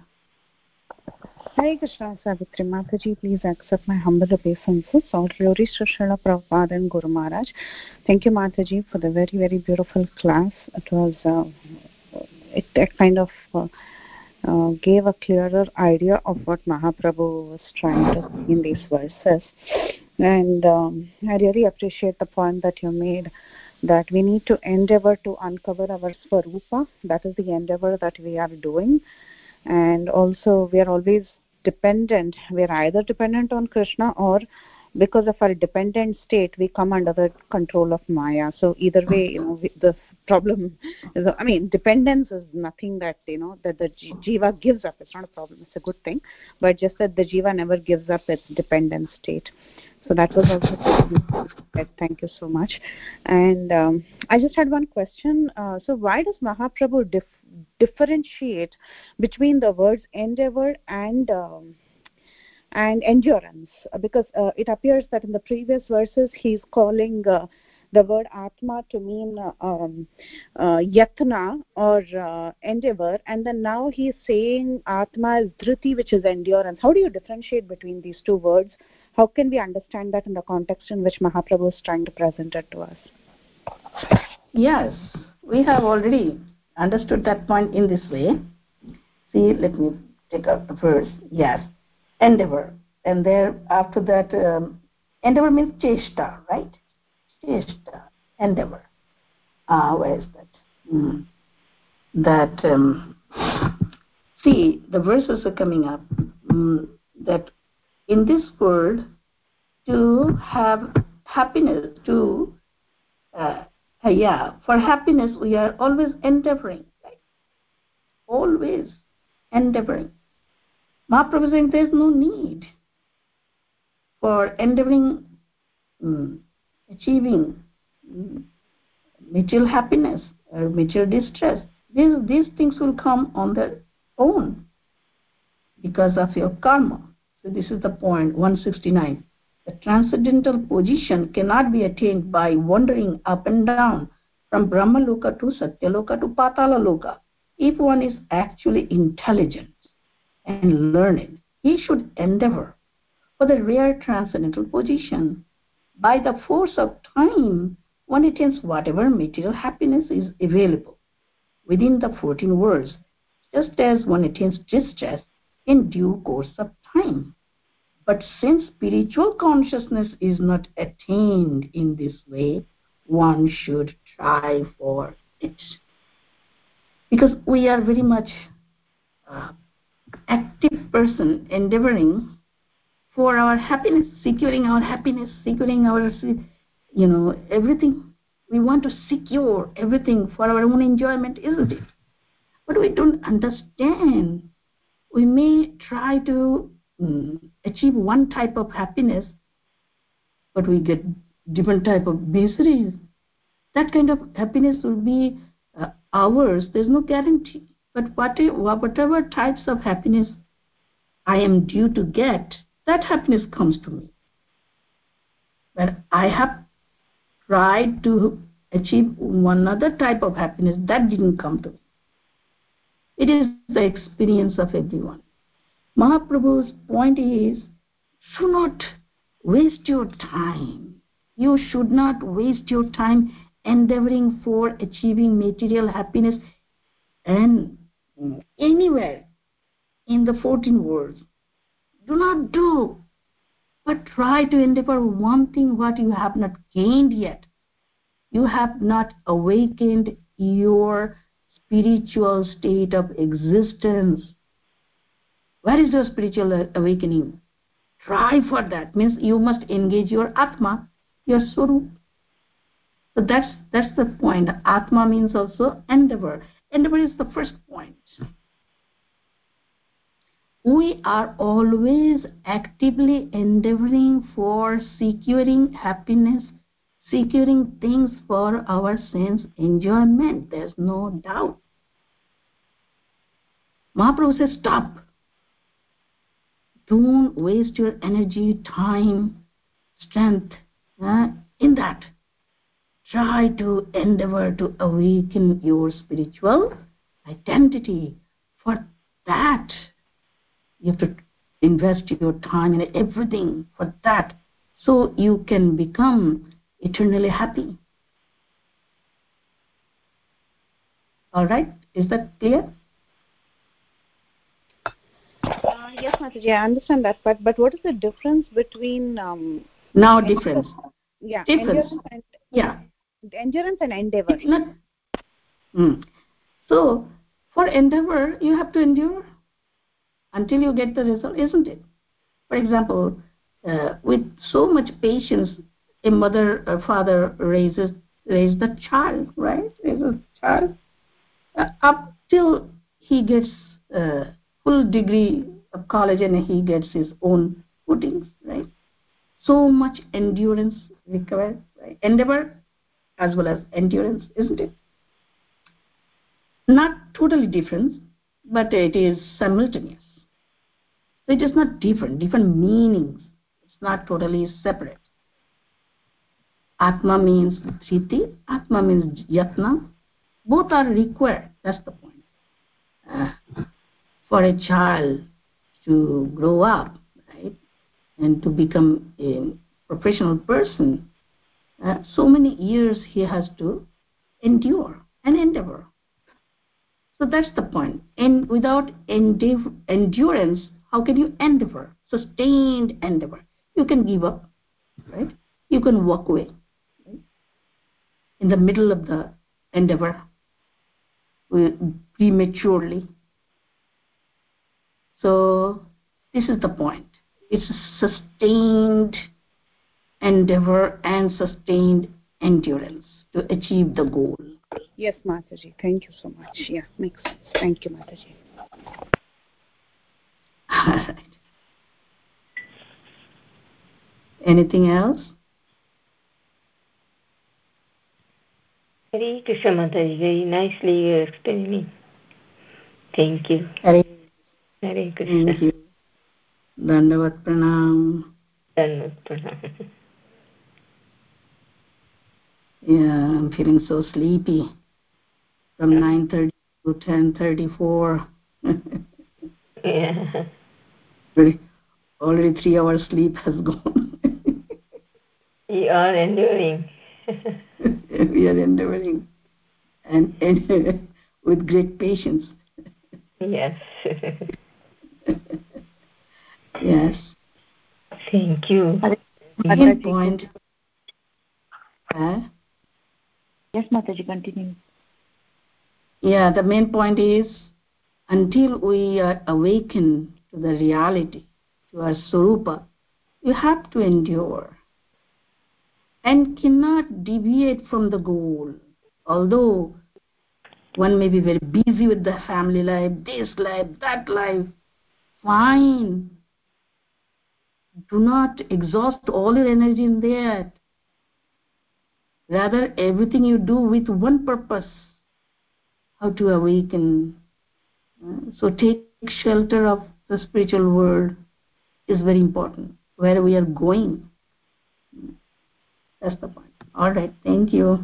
Hare Krishna, Savitri Mataji, please accept my humble obeisances. All glories to Srila Prabhupada and Guru Maharaj. Thank you, Mataji, for the very, very beautiful class. It was, uh, it, it kind of uh, uh, gave a clearer idea of what Mahaprabhu was trying to say in these verses. And um, I really appreciate the point that you made, that we need to endeavor to uncover our Swarupa. That is the endeavor that we are doing. And also, we are always dependent. We are either dependent on Krishna, or because of our dependent state, we come under the control of Maya. So either way, you know, we, the problem is, I mean, dependence is nothing that, you know, that the jiva gives up. It's not a problem. It's a good thing. But just that the jiva never gives up its dependent state. So that was also good. Thank you so much. And um, I just had one question. Uh, so why does Mahaprabhu dif- differentiate between the words endeavor and um, and endurance? Because uh, it appears that in the previous verses he's calling uh, the word atma to mean uh, um, uh, yatna or uh, endeavor, and then now he's saying atma is dhriti, which is endurance. How do you differentiate between these two words? How can we understand that in the context in which Mahaprabhu is trying to present it to us? Yes, we have already understood that point in this way. See, let me take out the verse. Yes, endeavor. And there, after that, um, endeavor means cheshta, right? Cheshta, endeavor. Ah, where is that? Mm. That, um, see, the verses are coming up, mm, that in this world, to have happiness, to, uh, yeah, for happiness, we are always endeavoring, right? Always endeavoring. Mahaprabhu is saying there's no need for endeavoring, um, achieving um, material happiness or material distress. These, these things will come on their own because of your karma. So this is the point, one sixty-nine. The transcendental position cannot be attained by wandering up and down from Brahmaloka to Satyaloka to Patalaloka. If one is actually intelligent and learned, he should endeavor for the rare transcendental position. By the force of time, one attains whatever material happiness is available within the fourteen worlds, just as one attains distress in due course of time. But since spiritual consciousness is not attained in this way, one should try for it. Because we are very much uh, active person endeavoring for our happiness, securing our happiness, securing our, you know, everything. We want to secure everything for our own enjoyment, isn't it? But we don't understand. We may try to mm, achieve one type of happiness, but we get different type of miseries. That kind of happiness will be uh, ours. There's no guarantee. But whatever types of happiness I am due to get, that happiness comes to me. But I have tried to achieve one other type of happiness, that didn't come to me. It is the experience of everyone. Mahaprabhu's point is, do not waste your time. You should not waste your time endeavoring for achieving material happiness and anywhere in the fourteen worlds. Do not do, but try to endeavor one thing what you have not gained yet. You have not awakened your spiritual state of existence. Where is your spiritual awakening? Try for that. Means you must engage your Atma, your Swarup. So that's that's the point. Atma means also endeavor. Endeavor is the first point. We are always actively endeavoring for securing happiness, securing things for our sense enjoyment. There's no doubt. Mahaprabhu says, stop. Don't waste your energy, time, strength uh, in that. Try to endeavor to awaken your spiritual identity. For that, you have to invest your time in everything for that, so you can become eternally happy. All right? Is that clear? Uh, yes, Mataji, I understand that. But but what is the difference between um, now difference? Yeah, difference. endurance and yeah, endurance and endeavor. It's not. Mm. So for endeavor, you have to endure until you get the result, isn't it? For example, uh, with so much patience, a mother or father raises raises the child, right? Raises child uh, up till he gets uh, full degree of college and he gets his own footings, right? So much endurance required, right? Endeavor as well as endurance, isn't it? Not totally different, but it is simultaneous. So it is not different, different meanings. It's not totally separate. Atma means Dhriti, Atma means Yatna. Both are required, that's the point. Uh, for a child to grow up, right, and to become a professional person, uh, so many years he has to endure and endeavor. So that's the point. And without endeavor, endurance, how can you endeavor? Sustained endeavor. You can give up, right? You can walk away, right? In the middle of the endeavor, prematurely. So this is the point. It's a sustained endeavor and sustained endurance to achieve the goal. Yes, Mataji. Thank you so much. Yeah, makes sense. Thank you, Mataji. All right. Anything else? Hare Krishna Mataji, very nicely you explaining. Thank you. Hare, Hare Krishna. Thank you. Dandavat Pranam. Dandavat pranam. Yeah, I'm feeling so sleepy from nine thirty to ten thirty-four. Yeah. Already, already three hours sleep has gone. We are enduring. We are endeavoring and, and with great patience. Yes. Yes. Thank you. Main point. Uh, Yes, Mataji, continue. yeah, the main point is until we are awakened to the reality, to our Swarupa, you have to endure and cannot deviate from the goal. Although one may be very busy with the family life, this life, that life, fine. Do not exhaust all your energy in that. Rather, everything you do with one purpose, how to awaken. So take shelter of the spiritual world is very important. Where we are going, that's the point. All right, thank you.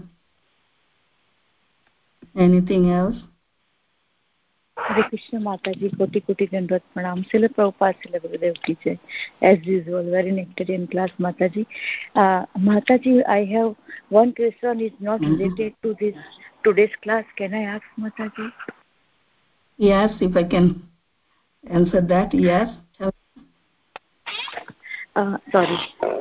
Anything else? Hare Krishna Mataji, Koti Koti Dandavat Pranam. Srila Prabhupada, Srila Gurudev Ki Jai. As usual, very nectarian class, Mataji. Uh, Mataji, I have one question is not Mm-hmm. related to this today's class. Can I ask, Mataji? Yes, if I can answer that, yes. Uh, sorry.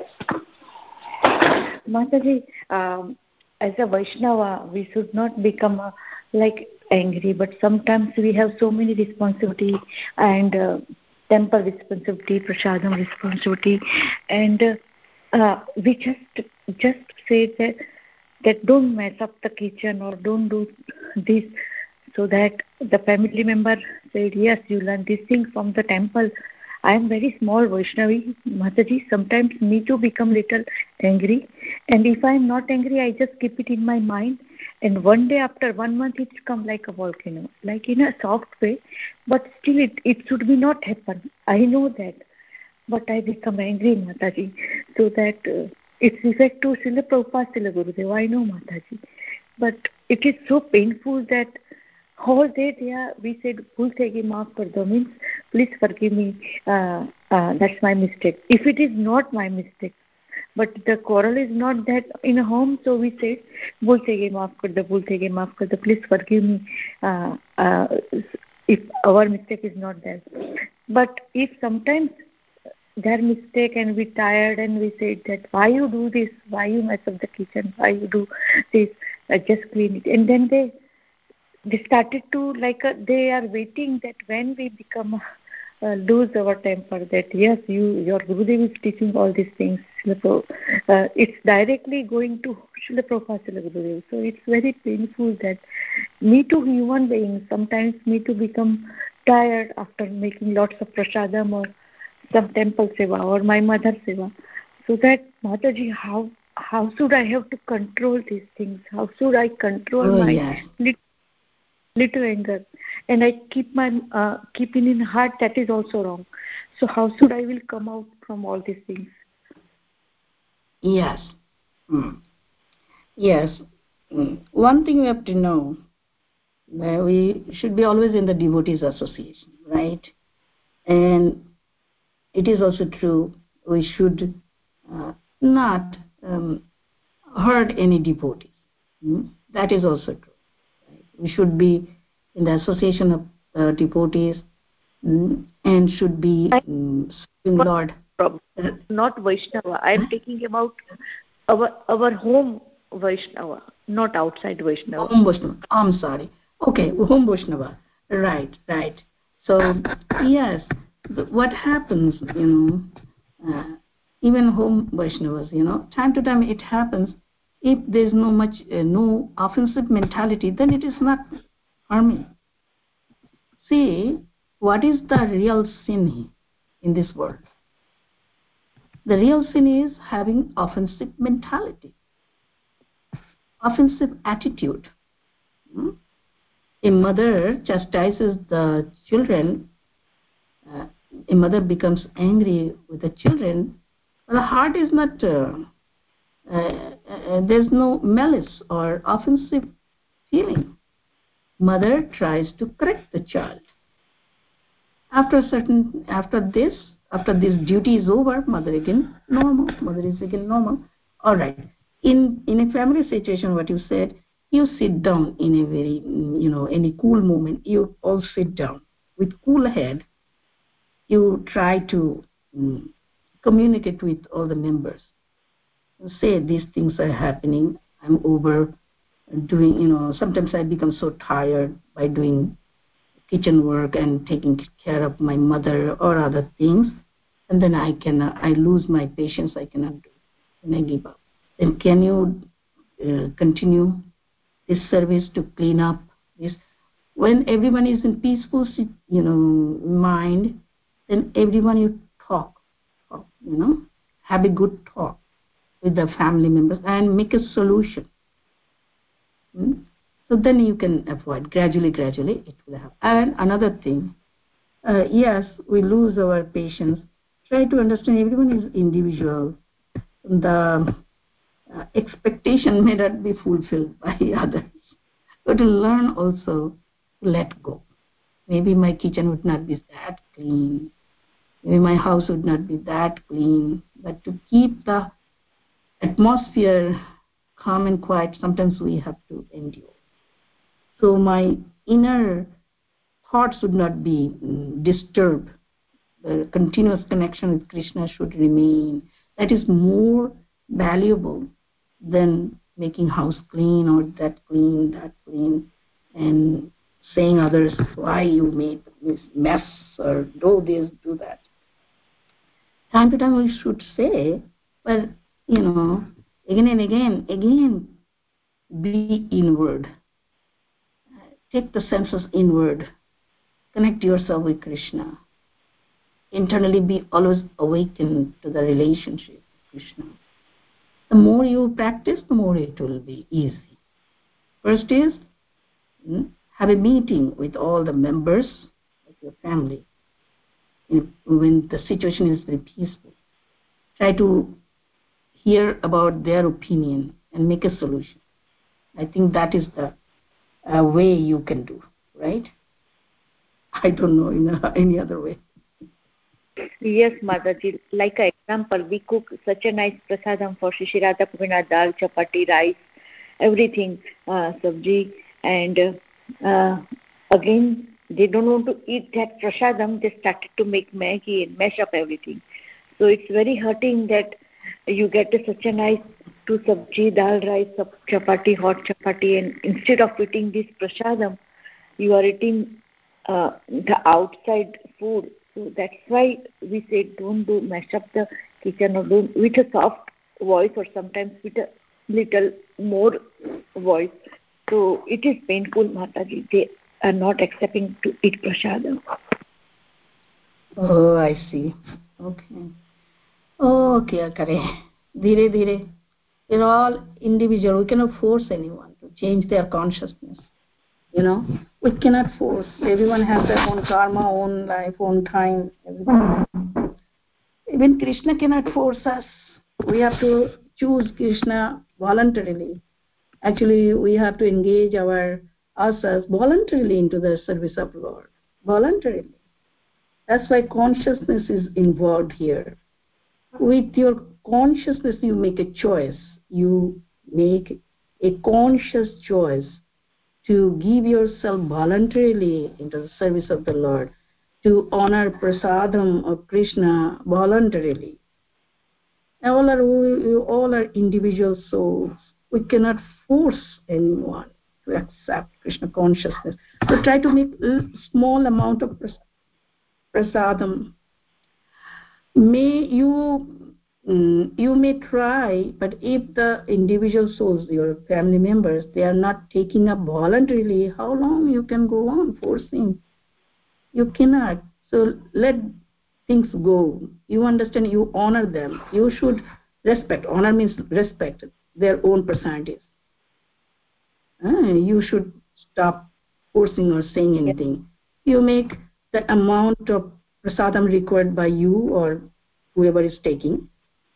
Mataji, um, as a Vaishnava, we should not become uh, like angry, but sometimes we have so many responsibility and uh, temple responsibility, prasadam responsibility, and uh, uh, we just just say that that don't mess up the kitchen or don't do this, so that the family member said, yes, you learn this thing from the temple. I am very small Vaishnavi, Mataji. Sometimes me too become little angry, and if I am not angry, I just keep it in my mind. And one day after one month, it's come like a volcano, like in a soft way, but still it, it should be not happen. I know that, but I become angry, Mataji, so that uh, it's effect to Srila Prabhupada, Srila Gurudev. I know, Mataji, but it is so painful that whole day they are, we said, bhul thegi maaf kar do, means please forgive me, uh, uh, that's my mistake. If it is not my mistake, but the quarrel is not that in a home, so we say, bhul thegi maaf kar do, bhul thegi maaf kar do, please forgive me, uh, uh, if our mistake is not there. But if sometimes their mistake and we tired and we said that why you do this, why you mess up the kitchen, why you do this, uh, just clean it, and then they they started to like uh, they are waiting that when we become uh, lose our temper, that yes, you your Gurudev is teaching all these things, so uh, it's directly going to Srila Prabhupada, Srila Gurudev. So it's very painful that me too, human being, sometimes me too become tired after making lots of prasadam or some temple seva or my mother seva. So that, Mataji, how how should I have to control these things? How should I control Oh, my yes. little, little anger? And I keep my uh, keeping in heart, that is also wrong. So how should I will come out from all these things? Yes. Mm. Yes. Mm. One thing we have to know, that we should be always in the devotees association, right? And it is also true, we should uh, not um, hurt any devotees. Mm? That is also true. Right? We should be in the association of uh, devotees, mm, and should be mm, serving Lord. Not Vaishnava. I am huh? talking about our our home Vaishnava, not outside Vaishnava. Home Vaishnava. I'm sorry. Okay, home Vaishnava. Right, right. So yes, what happens, you know, uh, even home Vaishnavas, you know, time to time it happens. If there's no much, uh, no offensive mentality, then it is not harming. See, what is the real sin in this world? The real sin is having offensive mentality, offensive attitude. Hmm? A mother chastises the children, uh, a mother becomes angry with the children, The heart is not, uh, uh, uh, there's no malice or offensive feeling. Mother tries to correct the child. After a certain, after this, after this duty is over, mother again normal. Mother is again normal. All right. In in a family situation, what you said, you sit down in a very, you know, any cool moment. You all sit down with cool head. You try to um, communicate with all the members. You say these things are happening. I'm over doing, you know. Sometimes I become so tired by doing kitchen work and taking care of my mother or other things, and then I can I lose my patience. I cannot do it, and I give up. Then can you uh, continue this service to clean up this? When everyone is in peaceful, you know, mind, then everyone you talk, talk, you know, have a good talk with the family members and make a solution. Hmm? So then you can avoid gradually, gradually it will happen. And another thing, uh, yes, we lose our patience. Try to understand everyone is individual. The uh, expectation may not be fulfilled by others. But to learn also to let go. Maybe my kitchen would not be that clean. Maybe my house would not be that clean. But to keep the atmosphere calm and quiet, sometimes we have to endure. So my inner thoughts would not be um, disturbed. The continuous connection with Krishna should remain. That is more valuable than making house clean or that clean, that clean, and saying others why you made this mess or do this, do that. Time to time we should say, but you know, again and again, again, be inward. Take the senses inward. Connect yourself with Krishna. Internally be always awakened to the relationship with Krishna. The more you practice, the more it will be easy. First is, have a meeting with all the members of your family. When the situation is very peaceful, try to hear about their opinion and make a solution. I think that is the uh, way you can do, right? I don't know in a, any other way. Yes, Mataji. Like an example, we cook such a nice prasadam for Shri Radha Purna, dal, chapati, rice, everything, uh, sabji, and uh, again they don't want to eat that prasadam. They started to make Maggi and mash up everything. So it's very hurting that you get such a nice two sabji, dal, rice, chapati, hot chapati, and instead of eating this prasadam, you are eating uh, the outside food. So that's why we say don't do mash up the kitchen or do with a soft voice or sometimes with a little more voice. So it is painful, Mataji. They are not accepting to eat prasadam. Oh, I see. Okay. Oh, okay, okay. Dhire, dhire. They're all individual. We cannot force anyone to change their consciousness. You know, we cannot force. Everyone has their own karma, own life, own time. Everyone. Even Krishna cannot force us. We have to choose Krishna voluntarily. Actually, we have to engage our ourselves voluntarily into the service of Lord. Voluntarily. That's why consciousness is involved here. With your consciousness, you make a choice. You make a conscious choice to give yourself voluntarily into the service of the Lord, to honor prasadam of Krishna voluntarily. All are, we all are individual souls. We cannot force anyone to accept Krishna consciousness. So try to make a small amount of prasadam. May you Mm, you may try, but if the individual souls, your family members, they are not taking up voluntarily, how long you can go on forcing? You cannot. So let things go. You understand, you honor them. You should respect. Honor means respect their own personalities. Uh, you should stop forcing or saying anything. You make the amount of prasadam required by you or whoever is taking.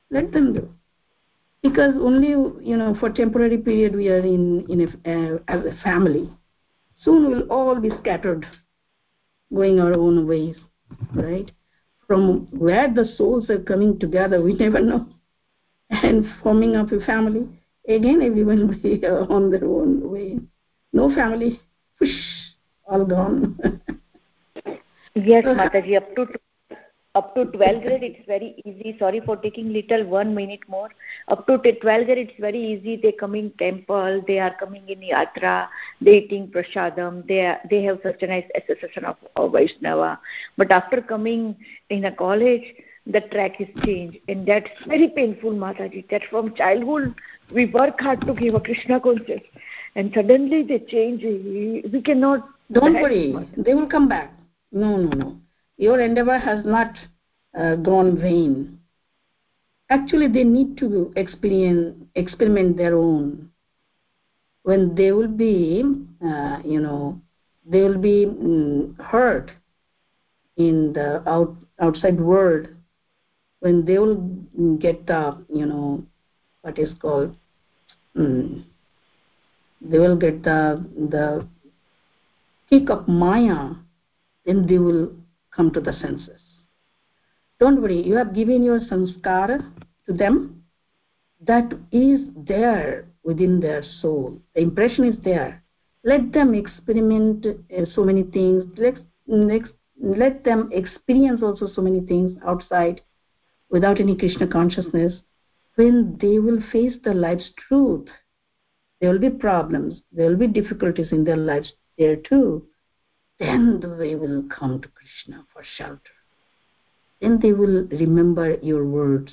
Let them do. Because only, you know, for temporary period we are in, in a, uh, as a family. Soon we'll all be scattered, going our own ways, right? From where the souls are coming together, we never know. And forming up a family, again everyone will be on their own way. No family, whoosh, all gone. Yes, Mataji, up to up to twelfth grade it's very easy. Sorry for taking little one minute more. Up to twelfth grade it's very easy. They coming temple, they are coming in yatra, they eating prasadam, they are, they have such a nice association of, of Vaishnava. But after coming in a college, the track is changed, and that's very painful, Mataji. That from childhood we work hard to give a Krishna conscious, and suddenly they change. We, we cannot. Don't worry, they will come back. No, no, no. Your endeavor has not uh, gone vain. Actually, they need to experience, experiment their own. When they will be, uh, you know, they will be um, hurt in the out, outside world. When they will get the, you know, what is called, um, they will get the the kick of Maya, then they will come to the senses. Don't worry, you have given your sanskara to them. That is there within their soul. The impression is there. Let them experiment uh, so many things. Let, let, let them experience also so many things outside without any Krishna consciousness. When they will face the life's truth, there will be problems, there will be difficulties in their lives there too. Then they will come to Krishna for shelter. Then they will remember your words.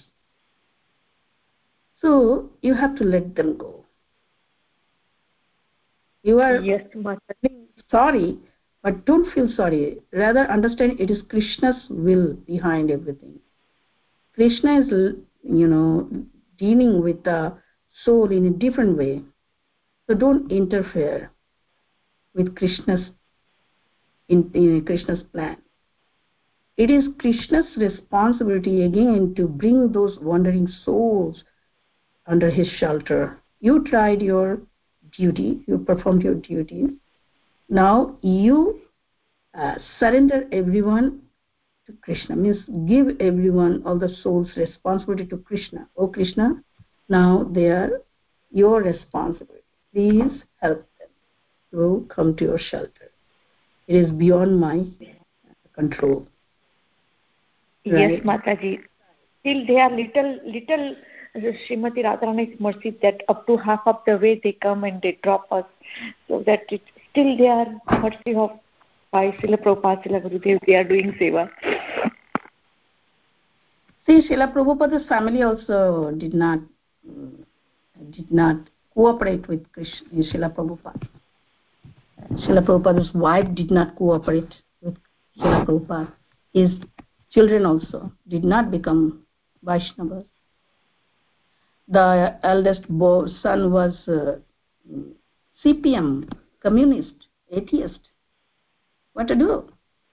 So you have to let them go. You are yes, sorry, but don't feel sorry. Rather understand it is Krishna's will behind everything. Krishna is, you know, dealing with the soul in a different way. So don't interfere with Krishna's in, in Krishna's plan. It is Krishna's responsibility again to bring those wandering souls under his shelter. You tried your duty, you performed your duty. Now you uh, surrender everyone to Krishna, means give everyone, all the souls, responsibility to Krishna. Oh Krishna, now they are your responsibility. Please help them to come to your shelter. It is beyond my control. Right? Yes, Mataji. Still they are little, little, Srimati Radharani's mercy that up to half of the way they come and they drop us. So that it, still they are mercy of by Srila Prabhupada, Srila Gurudev, they are doing seva. See, Srila Prabhupada's family also did not did not cooperate with Krishna, Srila Prabhupada. Srila Prabhupada's wife did not cooperate with Srila Prabhupada. His children also did not become Vaishnavas. The eldest son was uh, C P M, communist, atheist. What to do?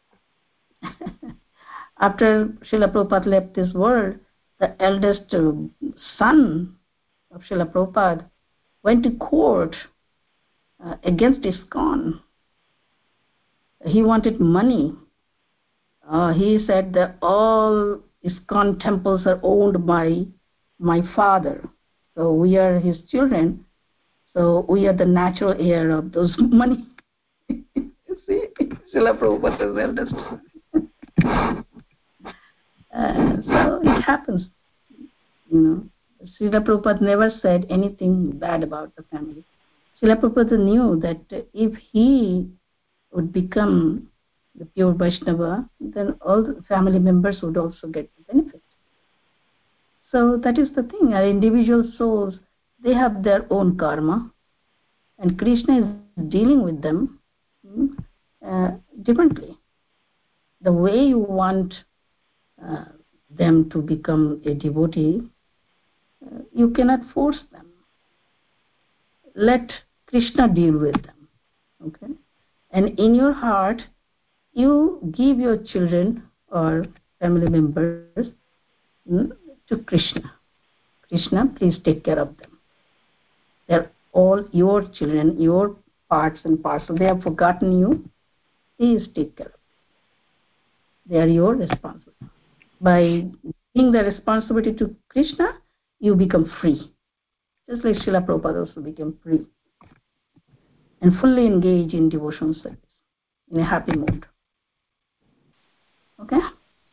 After Srila Prabhupada left this world, the eldest uh, son of Srila Prabhupada went to court uh, against ISKCON. He wanted money. Uh, he said that all ISKCON temples are owned by my father. So we are his children. So we are the natural heir of those money. See, Srila Prabhupada's eldest son. Uh, so it happens, you know. Srila Prabhupada never said anything bad about the family. Srila Prabhupada knew that if he would become the pure Vaishnava, then all the family members would also get the benefit. So that is the thing. Our individual souls, they have their own karma, and Krishna is dealing with them uh, differently. The way you want uh, them to become a devotee, uh, you cannot force them. Let Krishna deal with them. Okay? And in your heart, you give your children or family members mm, to Krishna. Krishna, please take care of them. They're all your children, your parts and parcel. They have forgotten you. Please take care of them. They are your responsibility. By giving the responsibility to Krishna, you become free. Just like Srila Prabhupada also became free and fully engaged in devotional service in a happy mood. Okay?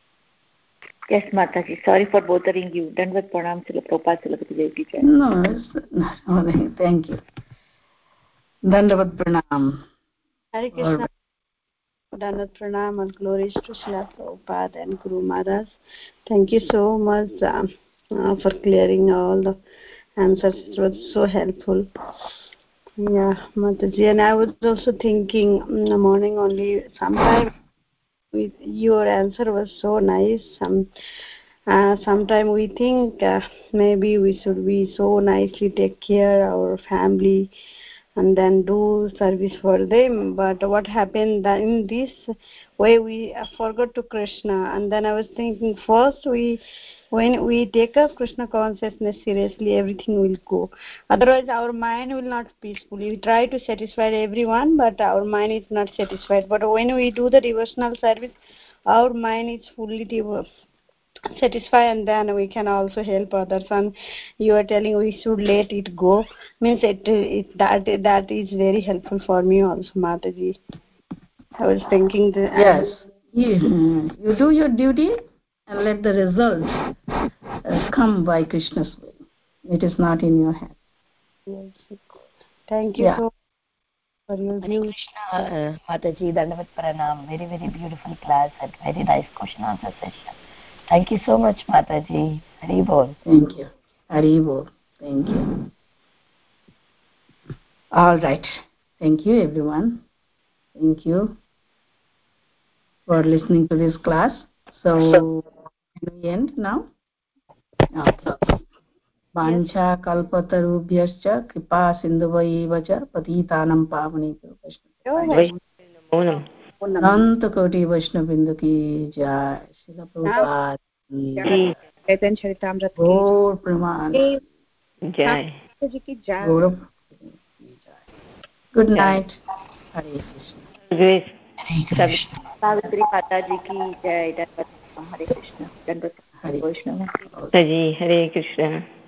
Yes, Mataji. Sorry for bothering you. Dandavat Pranam, Srila Prabhupada, Srila Bhakti Devi. No, it's not. Thank you. Dandavat Pranam. Hare Krishna. Dandavat Pranam and glories to Srila Prabhupada and Guru Maharaj. Thank you so much uh, uh, for clearing all the answers. It was so helpful. Yeah, Mataji. And I was also thinking in the morning only, sometime with your answer was so nice. Some uh, sometime we think uh, maybe we should be so nicely take care of our family and then do service for them, but what happened that in this way we uh, forgot to Krishna. And then I was thinking, first we when we take up Krishna consciousness seriously, everything will go. Otherwise our mind will not peaceful. We try to satisfy everyone, but our mind is not satisfied. But when we do the devotional service, our mind is fully devo- satisfied, and then we can also help others. And you are telling we should let it go, means it, it that that is very helpful for me also, Mataji. I was thinking that Yes, you, you do your duty and let the results uh, come by Krishna's will. It is not in your hand. yes. Thank you Yeah. so much for your Hare Krishna, uh, Mataji, Dandavat Pranam. Very, very beautiful class and very nice question answer session. Thank you so much, Mataji. Hari Bol. Thank you. Hari Bol. Thank you. All right. Thank you, everyone. Thank you for listening to this class. So, can we end now? Okay. Vancha kalpatarubhyascha kripa sindhuvaiva cha patitanam pavanebhyo vaishnavibhyo Nanta Koti Vaishnavindu ki jai. Srila Prabhupada ki Chaitanya Charitamrita ki Gaur Premanand Jai. ki jai. Gaurav ki jai. Good night. Hare Krishna. Grace. Hare Krishna. Savitri Mataji ki jai. Dandavat Pranam. Hare Krishna. Dandavat Hare Vaishnava. Mataji, Hare Krishna.